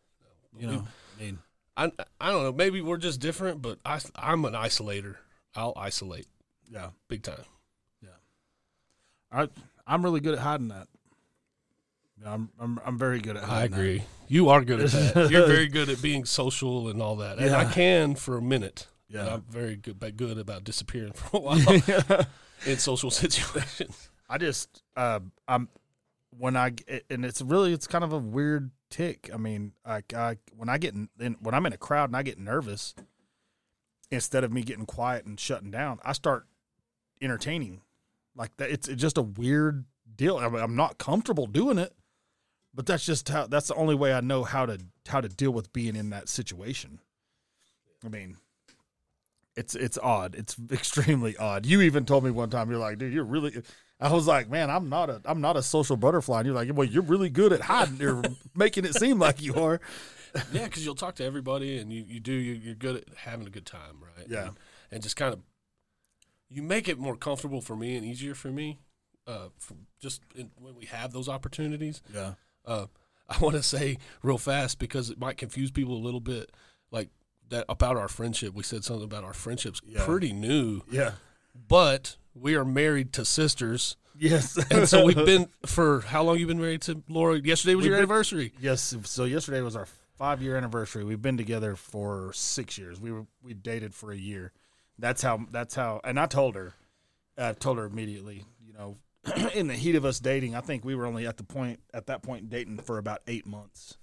I don't know. Maybe we're just different, but I'm an isolator. I'll isolate. Yeah. Big time. Yeah. I'm really good at hiding that. Yeah, I'm very good at hiding I agree. You are good at that. You're very good at being social and all that. And I can for a minute. Yeah. And I'm very good about disappearing for a while in social situations. I just when it's kind of a weird tick. I mean, when I'm in a crowd and I get nervous, instead of me getting quiet and shutting down, I start entertaining. Like that, it's just a weird deal. I'm not comfortable doing it, but that's the only way I know how to deal with being in that situation. I mean, it's odd. It's extremely odd. You even told me one time, you're like, dude, you're really. I was like, man, I'm not a social butterfly. And you're like, well, you're really good at hiding. You're making it seem like you are. Yeah, because you'll talk to everybody, and you're good at having a good time, right? Yeah, and just kind of you make it more comfortable for me and easier for me, when we have those opportunities. Yeah. I want to say real fast, because it might confuse people a little bit, like that about our friendship. We said something about our friendship's pretty new. Yeah. But we are married to sisters. Yes. And so we've been, for how long you been married to Laura? Yesterday was your anniversary. Yes. So yesterday was our 5-year anniversary. We've been together for 6 years. We dated for a year. That's how, and I told her immediately, in the heat of us dating, I think we were only at that point dating for about 8 months.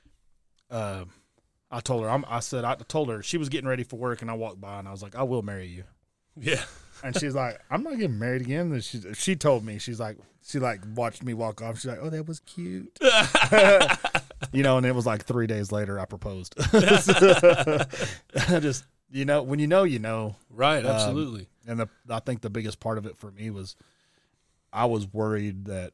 I told her, she was getting ready for work, and I walked by and I was like, I will marry you. Yeah. And she's like, I'm not getting married again. And she told me, she watched me walk off. She's like, oh, that was cute. And it was like 3 days later I proposed. Just, when you know. Right, absolutely. And I think the biggest part of it for me was I was worried that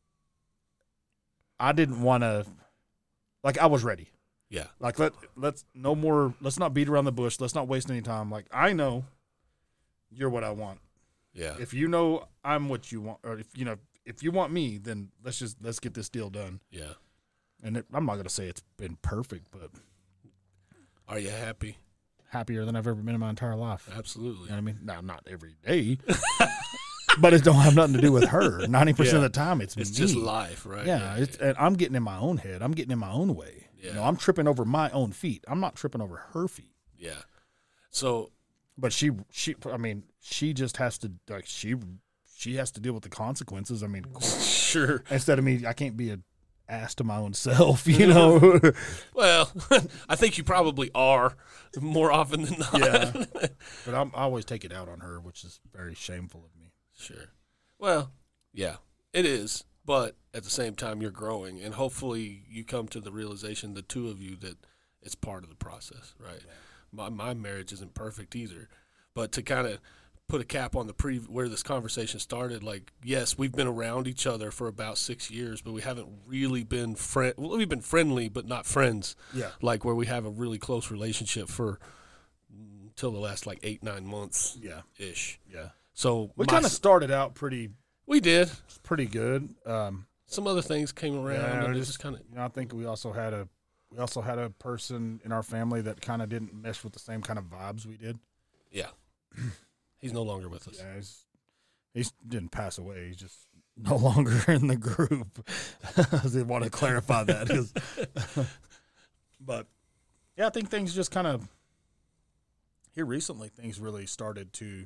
I didn't want to, I was ready. Yeah. Let's not beat around the bush. Let's not waste any time. I know you're what I want. Yeah. If I'm what you want, or if you want me, then let's get this deal done. Yeah. And I'm not going to say it's been perfect, but Are you happy? Happier than I've ever been in my entire life. Absolutely. You know what I mean? Now, not every day, but it don't have nothing to do with her. 90% of the time, it's me. just life, right? Yeah, and I'm getting in my own head. I'm getting in my own way. Yeah. You know, I'm tripping over my own feet. I'm not tripping over her feet. Yeah. So, but she just has to like she has to deal with the consequences. I mean, sure. Instead of me, I can't be an ass to my own self. You know. Well, I think you probably are more often than not. Yeah. But I always take it out on her, which is very shameful of me. Sure. Well, yeah, it is. But at the same time, you're growing, and hopefully you come to the realization, the two of you, that it's part of the process, right? Yeah. My marriage isn't perfect either. But to kind of put a cap on where this conversation started, like, yes, we've been around each other for about 6 years, but we haven't really been well, we've been friendly, but not friends. Yeah. Like where we have a really close relationship till the last 8-9 months. Yeah. Ish. Yeah. So we kind of started out We did. pretty good. Some other things came around, and it just kind of. I think we also had a person in our family that kind of didn't mesh with the same kind of vibes we did. Yeah. He's no longer with us. Yeah, he didn't pass away. He's just no longer in the group. I did want to clarify that. But, yeah, I think things just kind of – here recently things really started to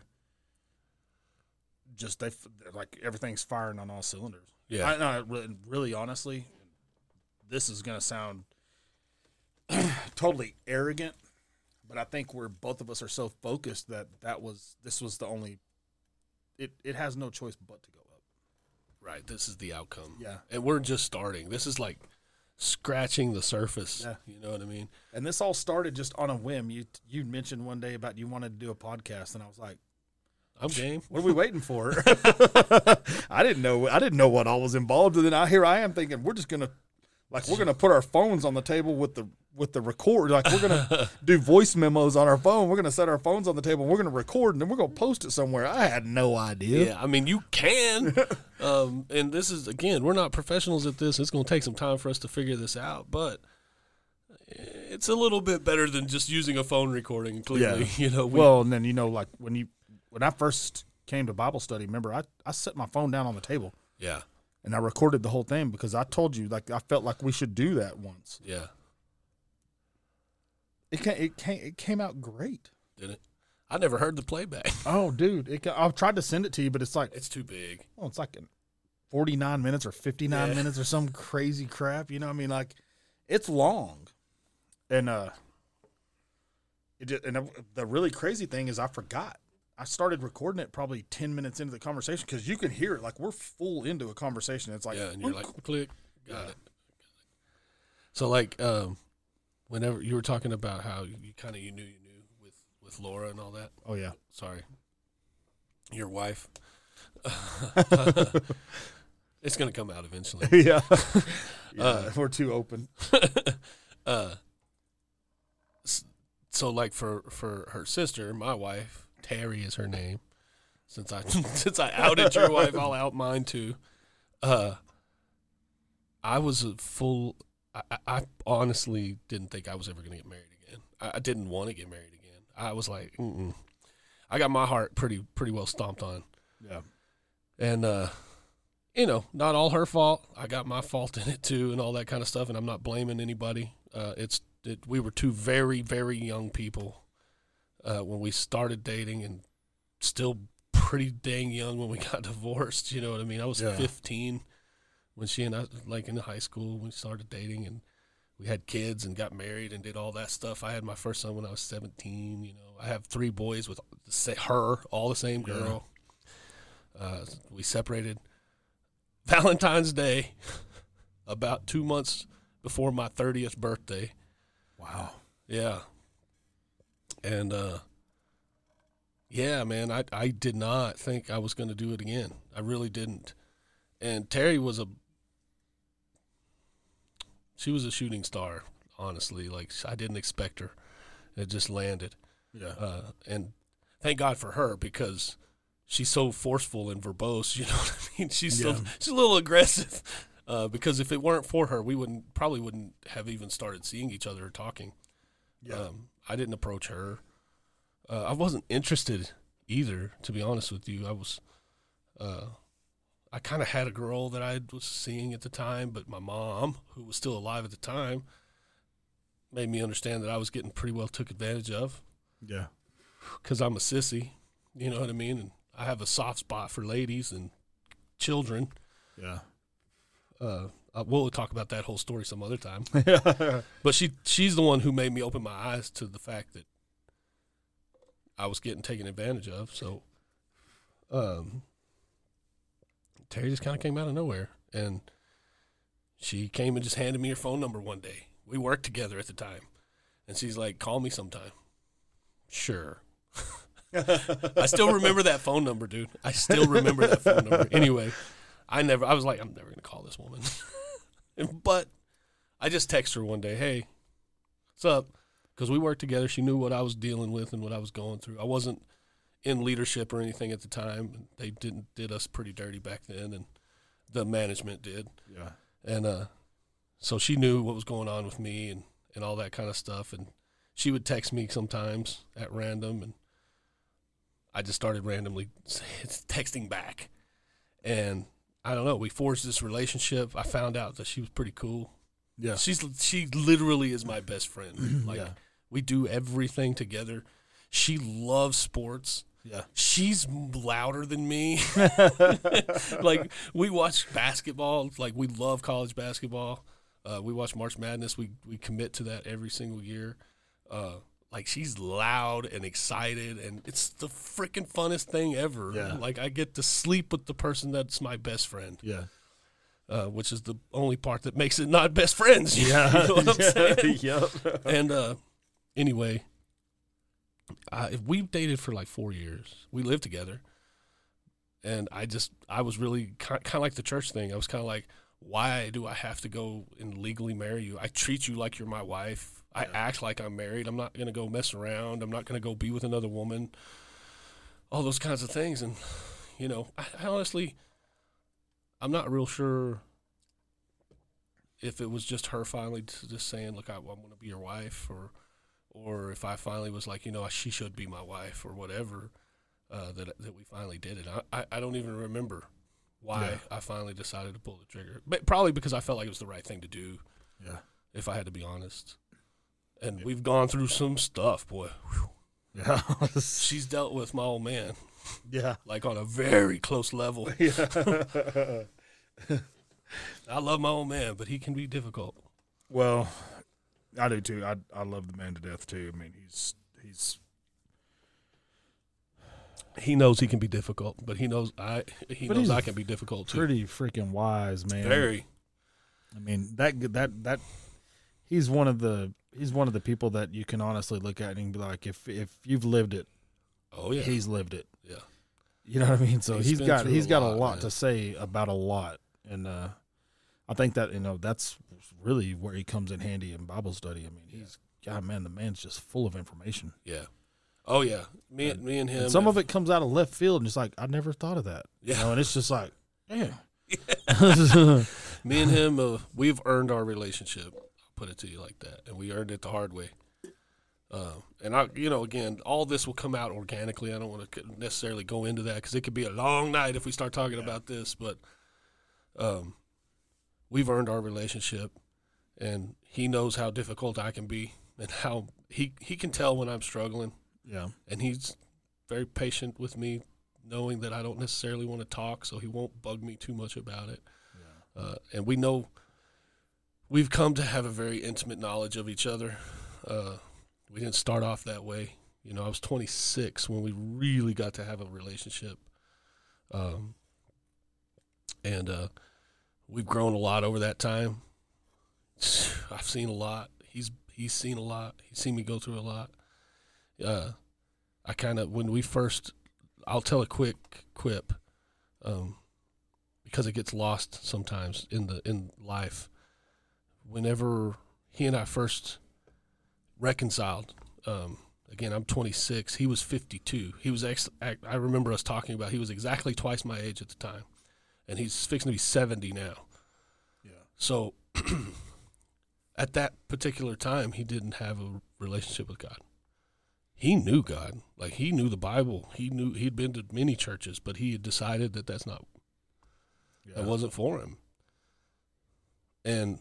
just – everything's firing on all cylinders. Yeah. Really, honestly, this is going to sound totally arrogant, but I think both of us are so focused that this was the only it has no choice but to go up. Right. This is the outcome. Yeah. And we're just starting. This is like scratching the surface. Yeah. You know what I mean? And this all started just on a whim. You mentioned one day about you wanted to do a podcast, and I was like, I'm game. what are we waiting for? I didn't know what all was involved. And then here I am thinking we're gonna put our phones on the table with the record. Like we're gonna do voice memos on our phone. We're gonna set our phones on the table. We're gonna record and then we're gonna post it somewhere. I had no idea. Yeah, I mean you can. And this is again, we're not professionals at this. It's gonna take some time for us to figure this out, but it's a little bit better than just using a phone recording. Clearly, well, and then like when I first came to Bible study, remember I set my phone down on the table. Yeah. And I recorded the whole thing because I told you, I felt like we should do that once. Yeah. It came out great. Did it? I never heard the playback. Oh, dude. I've tried to send it to you, but it's like. It's too big. Oh, it's like 49 minutes or 59 minutes or some crazy crap. You know what I mean? Like, it's long. And the really crazy thing is I forgot. I started recording it probably 10 minutes into the conversation because you can hear it. Like, we're full into a conversation. It's like, yeah, and you're like, click, got it. So, like, whenever you were talking about how you knew with Laura and all that. Oh, yeah. Sorry. Your wife. It's going to come out eventually. Yeah. We're too open. So, like, for her sister, my wife, Terry is her name. Since I outed your wife, I'll out mine too. I was I honestly didn't think I was ever going to get married again. I didn't want to get married again. I was like, I got my heart pretty well stomped on. Yeah. And not all her fault. I got my fault in it too, and all that kind of stuff. And I'm not blaming anybody. We were two very, very young people when we started dating, and still pretty dang young when we got divorced. You know what I mean? I was 15 when she and I, like in high school, we started dating, and we had kids and got married and did all that stuff. I had my first son when I was 17. I have 3 boys with her, all the same girl. We separated Valentine's Day about 2 months before my 30th birthday. Wow. Yeah. And, yeah, man, I did not think I was going to do it again. I really didn't. And Terry was she was a shooting star, honestly. Like, I didn't expect her. It just landed. Yeah. And thank God for her, because she's so forceful and verbose, you know what I mean? She's a little aggressive. Because if it weren't for her, we probably wouldn't have even started seeing each other or talking. Yeah. I didn't approach her. I wasn't interested either, to be honest with you. I kind of had a girl that I was seeing at the time, but my mom, who was still alive at the time, made me understand that I was getting pretty well took advantage of. Yeah. Because I'm a sissy, you know what I mean? And I have a soft spot for ladies and children. Yeah. We'll talk about that whole story some other time. But she's the one who made me open my eyes to the fact that I was getting taken advantage of. So Terry just kind of came out of nowhere, and she came and just handed me her phone number one day. We worked together at the time, and she's like, call me sometime. Sure. I still remember that phone number, dude. I still remember that phone number. Anyway, I was like, I'm never going to call this woman. But I just texted her one day, hey, what's up? Because we worked together. She knew what I was dealing with and what I was going through. I wasn't in leadership or anything at the time. They did us pretty dirty back then, and the management did. Yeah. And so she knew what was going on with me and all that kind of stuff. And she would text me sometimes at random, and I just started randomly texting back. And I don't know, we forged this relationship. I found out that she was pretty cool. Yeah. She literally is my best friend. Like, Yeah. we do everything together. She loves sports. Yeah. She's louder than me. Like, we watch basketball. Like, we love college basketball. We watch March Madness. We commit to that every single year. Like, she's loud and excited, and it's the freaking funnest thing ever. Yeah. Like, I get to sleep with the person that's my best friend. Yeah. Which is the only part that makes it not best friends. You know what I'm saying? Yep. And anyway, we've dated for like 4 years. We lived together. And I was really kind of like the church thing. I was kind of like, why do I have to go and legally marry you? I treat you like you're my wife. I act like I'm married. I'm not going to go mess around. I'm not going to go be with another woman. All those kinds of things. And, you know, I honestly, I'm not real sure if it was just her finally just saying, look, I'm going to be your wife, or if I finally was like, you know, she should be my wife or whatever, that we finally did it. I don't even remember why I finally decided to pull the trigger. But probably because I felt like it was the right thing to do, if I had to be honest. And we've gone through some stuff, boy. Whew. Yeah. She's dealt with my old man. Yeah. Like on a very close level. I love my old man, but he can be difficult. Well, I do too. I love the man to death too. I mean, he knows he can be difficult, but he knows I can be difficult too. pretty freaking wise, man. Very. I mean, that he's one of the people that you can honestly look at and be like, if you've lived it, oh yeah, he's lived it. Yeah. You know what I mean? So he's got a lot man. to say about a lot, and I think that that's really where he comes in handy in Bible study. I mean, the man's just full of information. Yeah. Oh yeah, me and him. And some of it comes out of left field, and it's like I never thought of that. Yeah. And it's just like, damn. Me and him, we've earned our relationship. I'll put it to you like that, and we earned it the hard way. And again, all this will come out organically. I don't want to necessarily go into that because it could be a long night if we start talking about this. But we've earned our relationship, and he knows how difficult I can be, and how he can tell when I'm struggling. Yeah. And he's very patient with me, knowing that I don't necessarily want to talk, so he won't bug me too much about it. Yeah. And we know we've come to have a very intimate knowledge of each other. We didn't start off that way. You know, I was 26 when we really got to have a relationship. And we've grown a lot over that time. I've seen a lot. He's seen a lot. He's seen me go through a lot. I'll tell a quick quip, because it gets lost sometimes in life. Whenever he and I first reconciled, again, I'm 26. He was 52. He was I remember us talking about he was exactly twice my age at the time, and he's fixing to be 70 now. Yeah. So at that particular time, he didn't have a relationship with God. He knew God. Like, he knew the Bible. He knew he'd been to many churches, but he had decided that that wasn't for him. And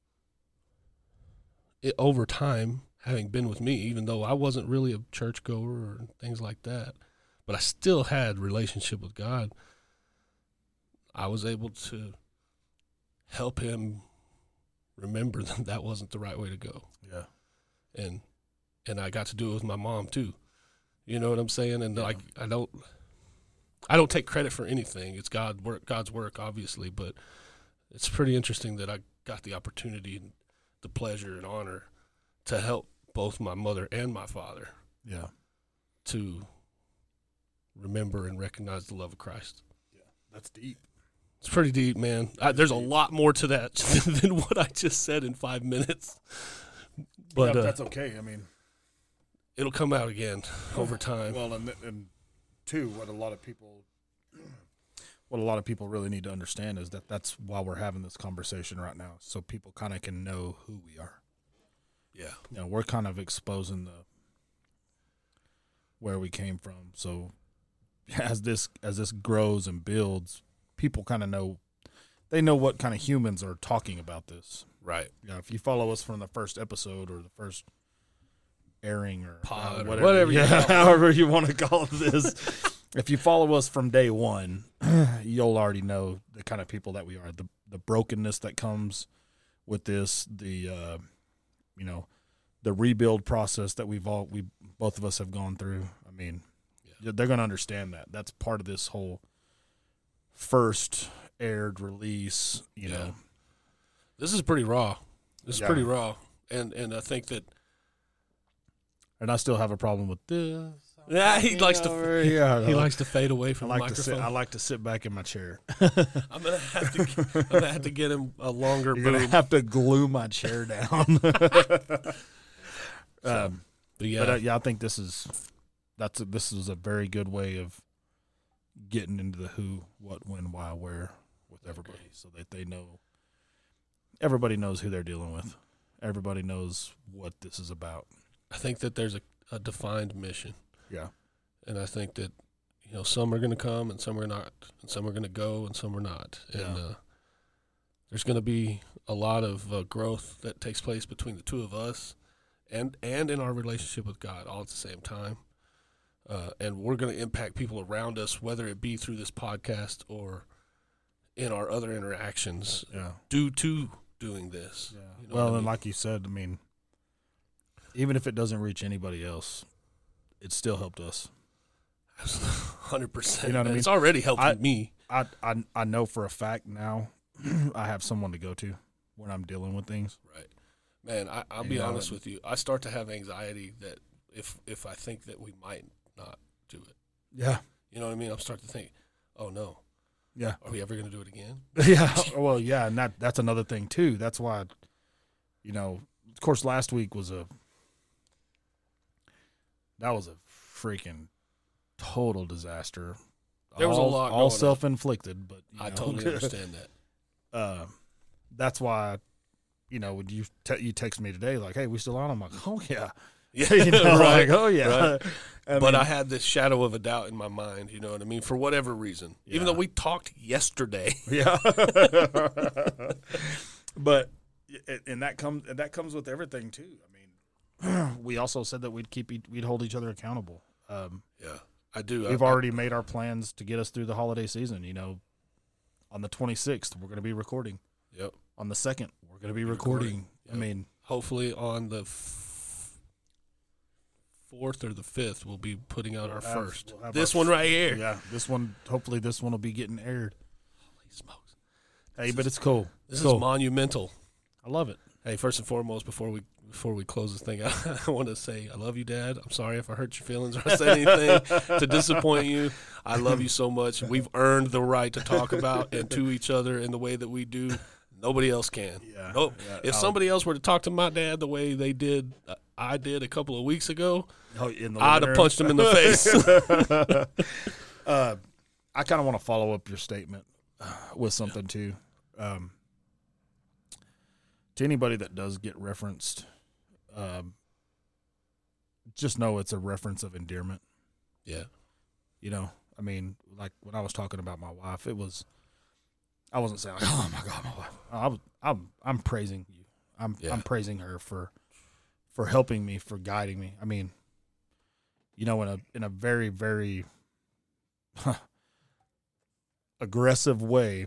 over time, having been with me, even though I wasn't really a churchgoer or things like that, but I still had relationship with God, I was able to help him remember that wasn't the right way to go. Yeah. And I got to do it with my mom too. You know what I'm saying? And like, I don't take credit for anything. It's God's work, obviously, but it's pretty interesting that I got the opportunity and the pleasure and honor to help both my mother and my father. Yeah. To remember and recognize the love of Christ. Yeah. That's deep. It's pretty deep, man. There's a lot more to that than what I just said in 5 minutes. But yeah, that's okay. I mean, it'll come out again over time. Well, and two, what a lot of people really need to understand is that that's why we're having this conversation right now, so people kind of can know who we are. Yeah. You know, we're kind of exposing where we came from. So as this grows and builds, people kind of know what kind of humans are talking about this. Right. Yeah. If you follow us from the first episode or the first airing or pod or whatever however you want to call this, if you follow us from day one, you'll already know the kind of people that we are. The brokenness that comes with this, the rebuild process that we both of us have gone through. I mean, they're going to understand that. That's part of this whole first aired release, you know. This is pretty raw. Pretty raw. And I think that, and I still have a problem with this. Yeah, he likes to fade away from the microphone. I like to sit back in my chair. I'm gonna have to get him a longer boom. You're gonna have to glue my chair down. But I think this is a very good way of getting into the who, what, when, why, where with everybody, so that they know. Everybody knows who they're dealing with. Everybody knows what this is about. I think that there's a defined mission. Yeah. And I think that, some are going to come and some are not, and some are going to go and some are not. And there's going to be a lot of growth that takes place between the two of us and in our relationship with God all at the same time. And we're going to impact people around us, whether it be through this podcast or in our other interactions due to doing this. Yeah. And like you said, I mean, even if it doesn't reach anybody else, it still helped us. 100%. You know what I mean? It's already helped me. I know for a fact now I have someone to go to when I'm dealing with things. Right. Man, I'll be honest with you. I start to have anxiety that if I think that we might not do it. Yeah. You know what I mean? I'm starting to think, oh, no. Yeah. Are we ever going to do it again? Yeah. Well, yeah, and that's another thing, too. That's why, of course, last week was a freaking total disaster. There was a lot all self-inflicted, but I totally understand that. That's why, when you text me today, like, "Hey, we still on?" I'm like, "Oh yeah, right, like, oh yeah." Right. But I had this shadow of a doubt in my mind. You know what I mean? For whatever reason, even though we talked yesterday. Yeah. But and that comes with everything too. I mean, we also said that we'd hold each other accountable. Yeah, I do. We've already made our plans to get us through the holiday season. On the 26th, we're going to be recording. Yep. On the 2nd, we're going to be recording. Yep. I mean, hopefully on the 4th or the 5th, we'll be putting out our first. This one right here. Yeah, this one. Hopefully, this one will be getting aired. Holy smokes! Hey, but it's cool. This is monumental. I love it. Hey, first and foremost, before we close this thing out, I want to say I love you, Dad. I'm sorry if I hurt your feelings or I said anything to disappoint you. I love you so much. We've earned the right to talk about and to each other in the way that we do. Nobody else can. Yeah. Nope. Yeah, if somebody else were to talk to my dad the way they did, I did a couple of weeks ago, I'd have punched him in the face. I kind of want to follow up your statement with something too. to anybody that does get referenced, just know it's a reference of endearment. Yeah. You know, I mean, like when I was talking about my wife, I wasn't saying like, oh my God, my wife. I'm praising you. I'm praising her for helping me, for guiding me. I mean, you know, in a very, very aggressive way,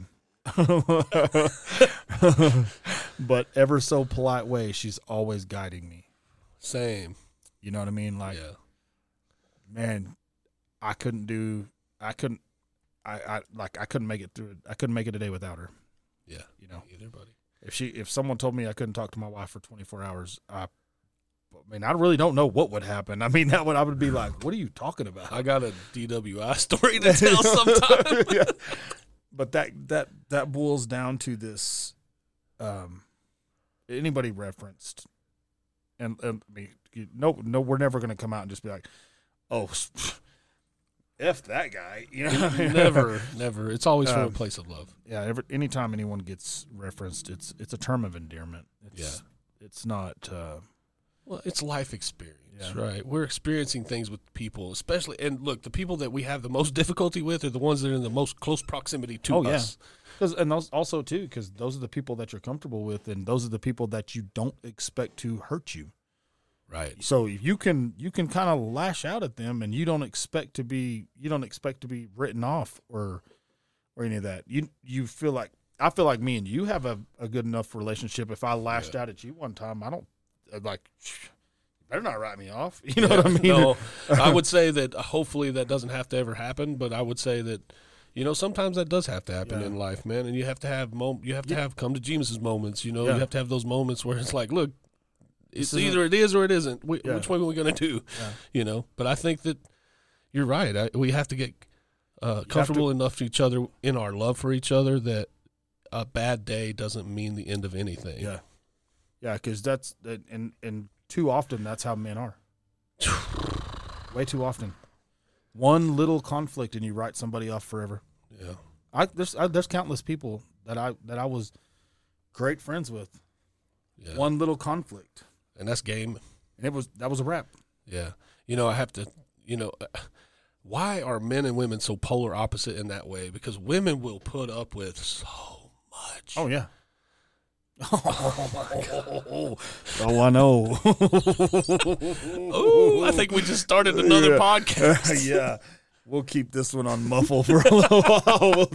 but ever so polite way, she's always guiding me. Same. You know what I mean? Like, man, I couldn't make it through it. I couldn't make it a day without her. Yeah. You know, either, buddy. If someone told me I couldn't talk to my wife for 24 hours, I really don't know what would happen. I mean, I would be like, what are you talking about? I got a DWI story to tell sometime. Yeah. But that boils down to this, anybody referenced, and I mean, no, we're never going to come out and just be like, oh, F that guy. You know? Never. It's always from a place of love. Yeah. Anytime anyone gets referenced, it's a term of endearment. It's not. Well, it's life experience, right? We're experiencing things with people, especially, and look, the people that we have the most difficulty with are the ones that are in the most close proximity to us. And those also too, because those are the people that you're comfortable with, and those are the people that you don't expect to hurt you. Right. So you can kind of lash out at them, and you don't expect to be written off or any of that. You feel like, I feel like me and you have a good enough relationship. If I lashed out at you one time, I don't like. You better not write me off. You know what I mean? No, I would say that hopefully that doesn't have to ever happen, but I would say that, you know, sometimes that does have to happen in life, man. And you have to have have come to Jesus' moments. You know, you have to have those moments where it's like, look, it's either it is or it isn't. Which one are we going to do? Yeah. You know, but I think that you're right. We have to get comfortable enough to each other in our love for each other that a bad day doesn't mean the end of anything. Yeah. Yeah, because that's and too often that's how men are. Way too often. One little conflict and you write somebody off forever. Yeah. There's countless people that I was great friends with. Yeah. One little conflict. And that's game. And that was a wrap. Yeah. You know, I have to, why are men and women so polar opposite in that way? Because women will put up with so much. Oh, yeah. Oh, my God. Oh, I know. Oh, I think we just started another podcast. Yeah. We'll keep this one on muffle for a little while.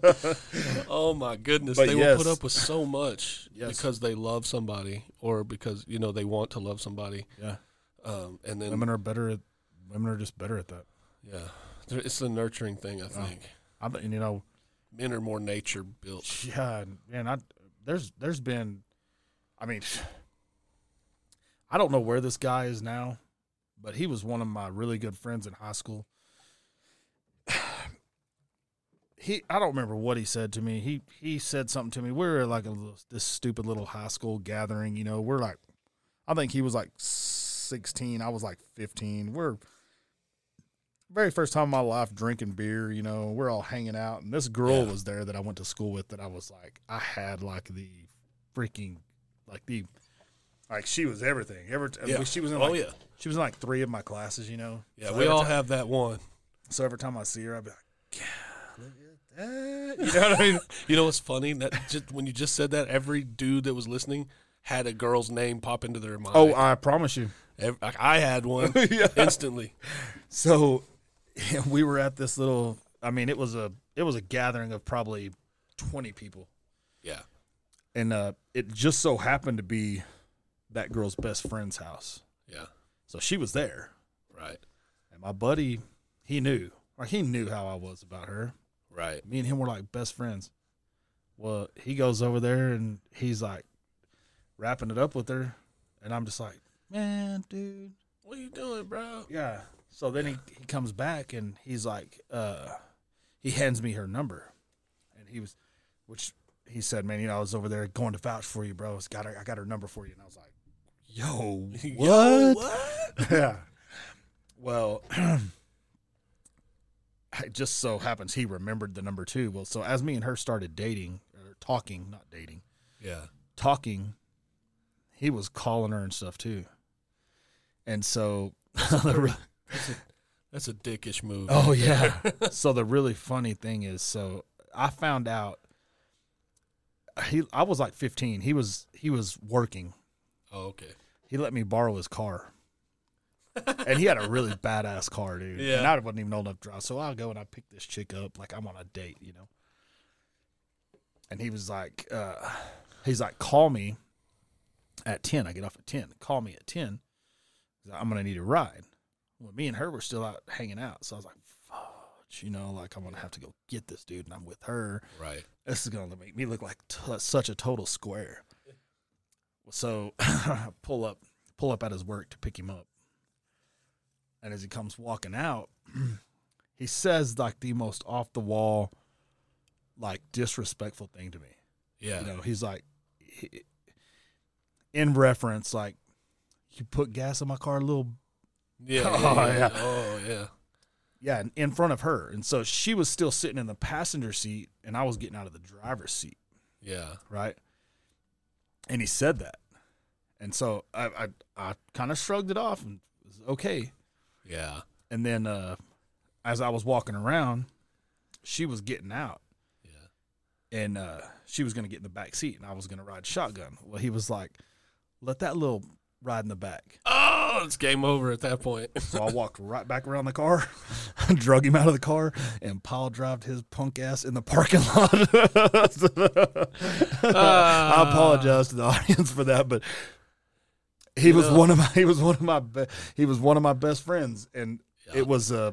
Oh, my goodness. But they will put up with so much because they love somebody or because, they want to love somebody. Yeah. And then women are just better at that. Yeah. It's the nurturing thing, I think. Men are more nature built. Yeah. Man, there's been, I mean, I don't know where this guy is now, but he was one of my really good friends in high school. I don't remember what he said to me. He said something to me. We were like this stupid little high school gathering, we're like, I think he was like 16. I was like 15. We're very first time in my life drinking beer, we're all hanging out. And this girl was there that I went to school with that I was like, I had like the freaking, like she was everything. She was in she was in like 3 of my classes, Yeah, so we all have that one. So every time I see her, I'd be like, God, look at that. You know what I mean? You know what's funny? That when you just said that, every dude that was listening had a girl's name pop into their mind. Oh, I promise you. I had one instantly. So we were at this little, it was a gathering of probably 20 people. Yeah. And it just so happened to be that girl's best friend's house. Yeah. So she was there. Right. And my buddy, he knew how I was about her. Right. Me and him were like best friends. Well, he goes over there and he's like wrapping it up with her. And I'm just like, man, dude. What are you doing, bro? Yeah. So then he comes back and he's like, he hands me her number. And which he said, man, I was over there going to vouch for you, bro. I got her number for you. And I was like, yo, what? Yeah. Well, it just so happens he remembered the number too. Well, so as me and her started dating, or talking, not dating. Yeah. Talking, he was calling her and stuff too. And so That's a dickish move. Oh yeah. So the really funny thing is, so I found out I was like 15. He was working. Oh, okay. He let me borrow his car. And he had a really badass car, dude. Yeah. And I wasn't even old enough to drive. So I go and I pick this chick up like I'm on a date, you know. And he was like, call me at 10. I get off at 10. Call me at 10. I'm going to need a ride. Well, me and her were still out hanging out. So I was like, fudge, you know, like I'm going to have to go get this dude, and I'm with her. Right. This is going to make me look like such a total square. So I pull up at his work to pick him up. And as he comes walking out, he says like the most off the wall, like disrespectful thing to me. Yeah. You know, he's like, in reference, like, you put gas in my car, little. Yeah. Yeah. Oh, yeah. Yeah, in front of her. And so she was still sitting in the passenger seat, and I was getting out of the driver's seat. Yeah. Right? And he said that. And so I kind of shrugged it off and it was okay. Yeah. And then as I was walking around, she was getting out. Yeah. And she was going to get in the back seat, and I was going to ride shotgun. Well, he was like, let that little ride in the back. Oh, it's game over at that point. So I walked right back around the car, drug him out of the car, and pile drived his punk ass in the parking lot. I apologize to the audience for that, but he was one of my best friends, and it was a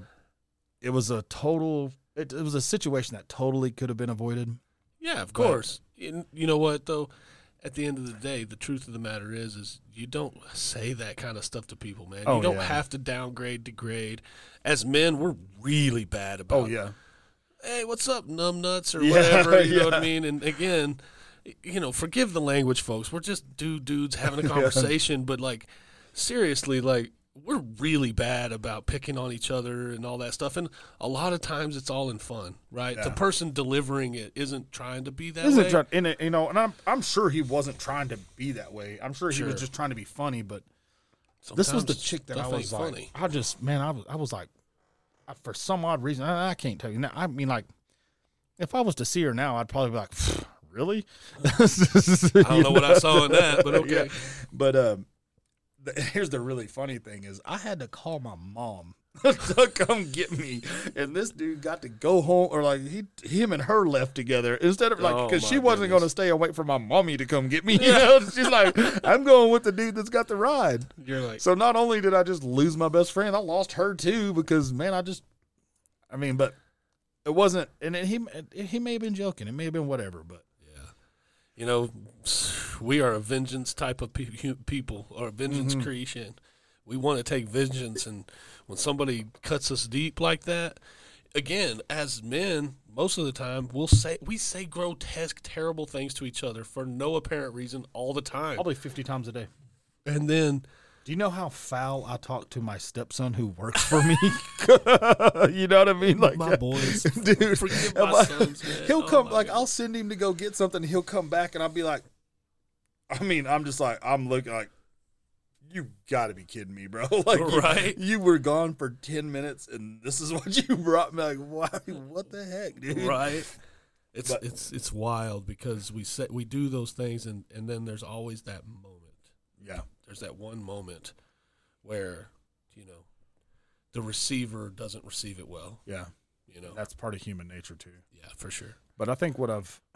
situation that totally could have been avoided. Yeah, of course. You know what though? At the end of the day, the truth of the matter is you don't say that kind of stuff to people, man. You don't have to downgrade, degrade. As men, we're really bad about. Oh yeah. Hey, what's up, numbnuts or whatever? You know what I mean? And again, you know, forgive the language, folks. We're just dudes having a conversation, but like seriously, like we're really bad about picking on each other and all that stuff. And a lot of times it's all in fun, right? Yeah. The person delivering it isn't trying to be that way. And I'm sure he wasn't trying to be that way. I'm sure he was just trying to be funny, but sometimes this was the chick that I was like, funny. I was like, for some odd reason, I can't tell you now. I mean, like, if I was to see her now, I'd probably be like, really? I don't know what I saw in that, but okay. Yeah. But, here's the really funny thing is I had to call my mom to come get me, and this dude got to go home, or like him and her left together instead of like, because she wasn't going to stay and wait for my mommy to come get me. You know, she's like, I'm going with the dude that's got the ride. You're like, so not only did I just lose my best friend, I lost her too because man, but it wasn't, and he may have been joking, it may have been whatever, but. You know, we are a vengeance type of people, or a vengeance creation. We want to take vengeance, and when somebody cuts us deep like that, again, as men, most of the time, we say grotesque, terrible things to each other for no apparent reason all the time. Probably 50 times a day. And then, do you know how foul I talk to my stepson who works for me? You know what I mean? Like my boys, dude. Forgive my sons, man. He'll come, like, God. I'll send him to go get something. He'll come back, and I'll be like, I'm just like, I'm looking like, you got to be kidding me, bro. Like, right? You were gone for 10 minutes, and this is what you brought me. Like, why? What the heck, dude? Right? It's wild because we do those things, and then there's always that moment. Yeah. There's that one moment where, you know, the receiver doesn't receive it well. Yeah. You know. That's part of human nature, too. Yeah, for sure. But I think what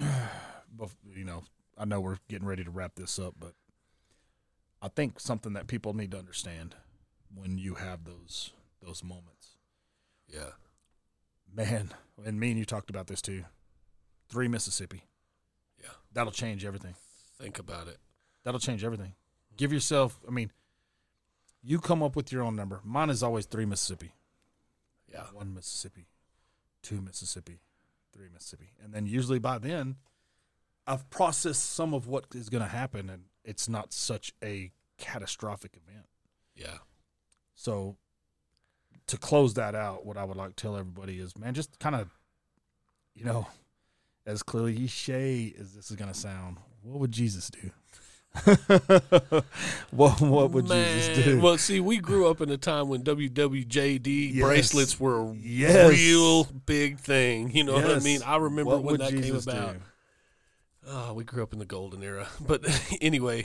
I know we're getting ready to wrap this up, but I think something that people need to understand when you have those moments. Yeah. Man, and me and you talked about this, too. 3 Mississippi. Yeah. That'll change everything. Think about it. That'll change everything. Give yourself, you come up with your own number. Mine is always 3 Mississippi. Yeah. 1 Mississippi, 2 Mississippi, 3 Mississippi. And then usually by then, I've processed some of what is going to happen, and it's not such a catastrophic event. Yeah. So to close that out, what I would like to tell everybody is, man, just kind of, as cliche as this is going to sound, what would Jesus do? What would Jesus do? Well, see, we grew up in a time when WWJD Yes. bracelets were a Yes. real big thing. You know what I Yes. mean? I remember What when would that Jesus came about. do? Oh, we grew up in the golden era. But anyway,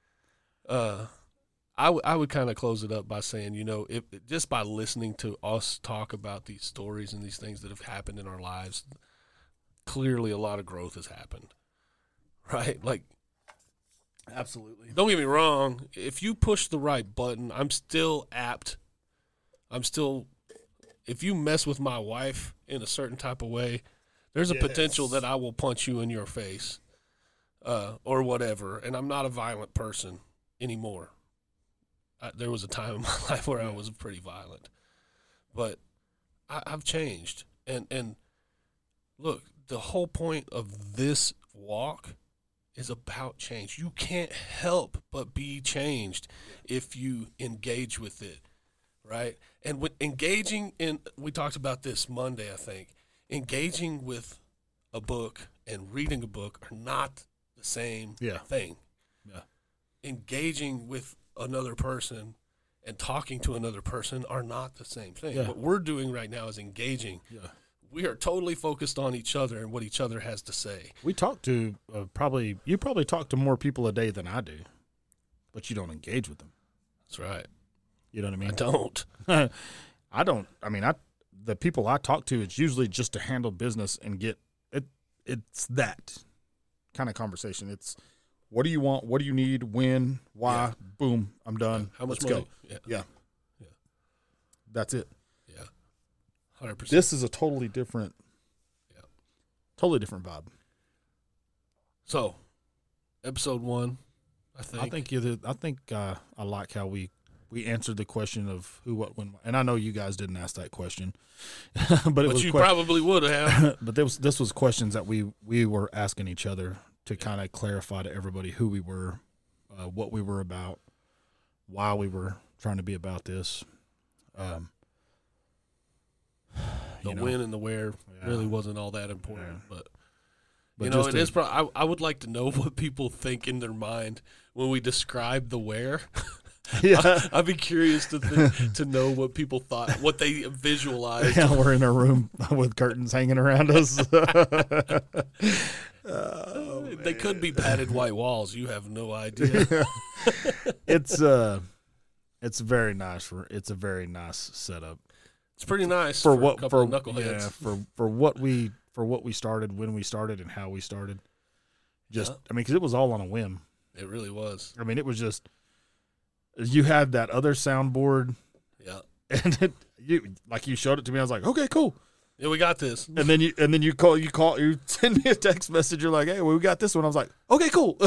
I would kind of close it up by saying, you know, if just by listening to us talk about these stories and these things that have happened in our lives, clearly a lot of growth has happened, right? Like, Absolutely. don't get me wrong. If you push the right button, I'm still apt. If you mess with my wife in a certain type of way, there's a potential that I will punch you in your face or whatever. And I'm not a violent person anymore. There was a time in my life where I was pretty violent. But I've changed. And look, the whole point of this walk is about change. You can't help but be changed if you engage with it, right? And with engaging in, we talked about this Monday, I think, engaging with a book and reading a book are not the same thing. Yeah. Engaging with another person and talking to another person are not the same thing. Yeah. What we're doing right now is engaging. Yeah. We are totally focused on each other and what each other has to say. We talk to you probably talk to more people a day than I do, but you don't engage with them. That's right. You know what I mean? I don't. I don't. I mean, the people I talk to, it's usually just to handle business and get it. It's that kind of conversation. It's what do you want? What do you need? When? Why? Yeah. Boom. I'm done. How much Let's money? go. Yeah. That's it. Yeah. 100%. This is a totally different vibe. So, episode 1, I think. I like how we answered the question of who, what, when, and I know you guys didn't ask that question, but you probably would have. But this was questions that we were asking each other to kind of clarify to everybody who we were, what we were about, why we were trying to be about this. The when and the where really wasn't all that important, but you But know, it is. I would like to know what people think in their mind when we describe the where. Yeah. I'd be curious to know what people thought, what they visualized. Yeah, we're in a room with curtains hanging around us. They could be padded white walls. You have no idea. It's very nice. It's a very nice setup. It's pretty nice for a what couple for of knuckleheads. Yeah, for what we started, when we started, and how we started. I mean, because it was all on a whim. It really was. I mean, it was just you had that other soundboard. Yeah. And you showed it to me. I was like, okay, cool. Yeah, we got this. And then you send me a text message. You're like, hey, we got this one. I was like, okay, cool.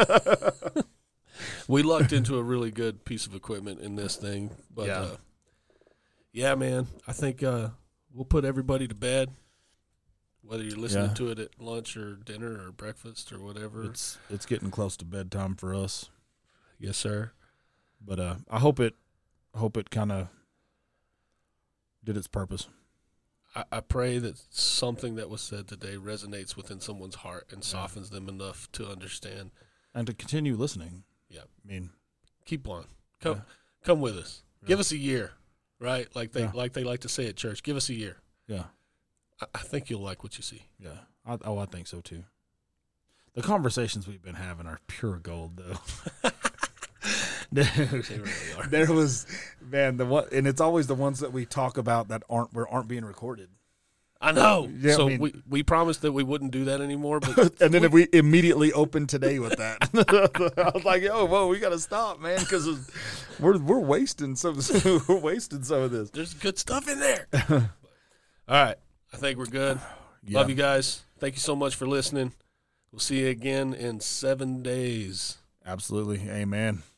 We lucked into a really good piece of equipment in this thing, but yeah, man, I think we'll put everybody to bed, whether you're listening to it at lunch or dinner or breakfast or whatever. It's getting close to bedtime for us. Yes, sir. But I hope it kind of did its purpose. I pray that something that was said today resonates within someone's heart and softens them enough to understand. And to continue listening. Yeah. I mean, keep on. Come with us. Yeah. Give us a year, right? Like they like to say at church. Give us a year. Yeah. I think you'll like what you see. Yeah. I think so too. The conversations we've been having are pure gold, though. They really are. There was, man, and it's always the ones that we talk about that aren't being recorded. I know. Yeah, so I mean, we promised that we wouldn't do that anymore. But and then if we immediately opened today with that, I was like, whoa, we got to stop, man, because we're wasting some of this. There's good stuff in there. All right. I think we're good. Yeah. Love you guys. Thank you so much for listening. We'll see you again in 7 days. Absolutely. Amen.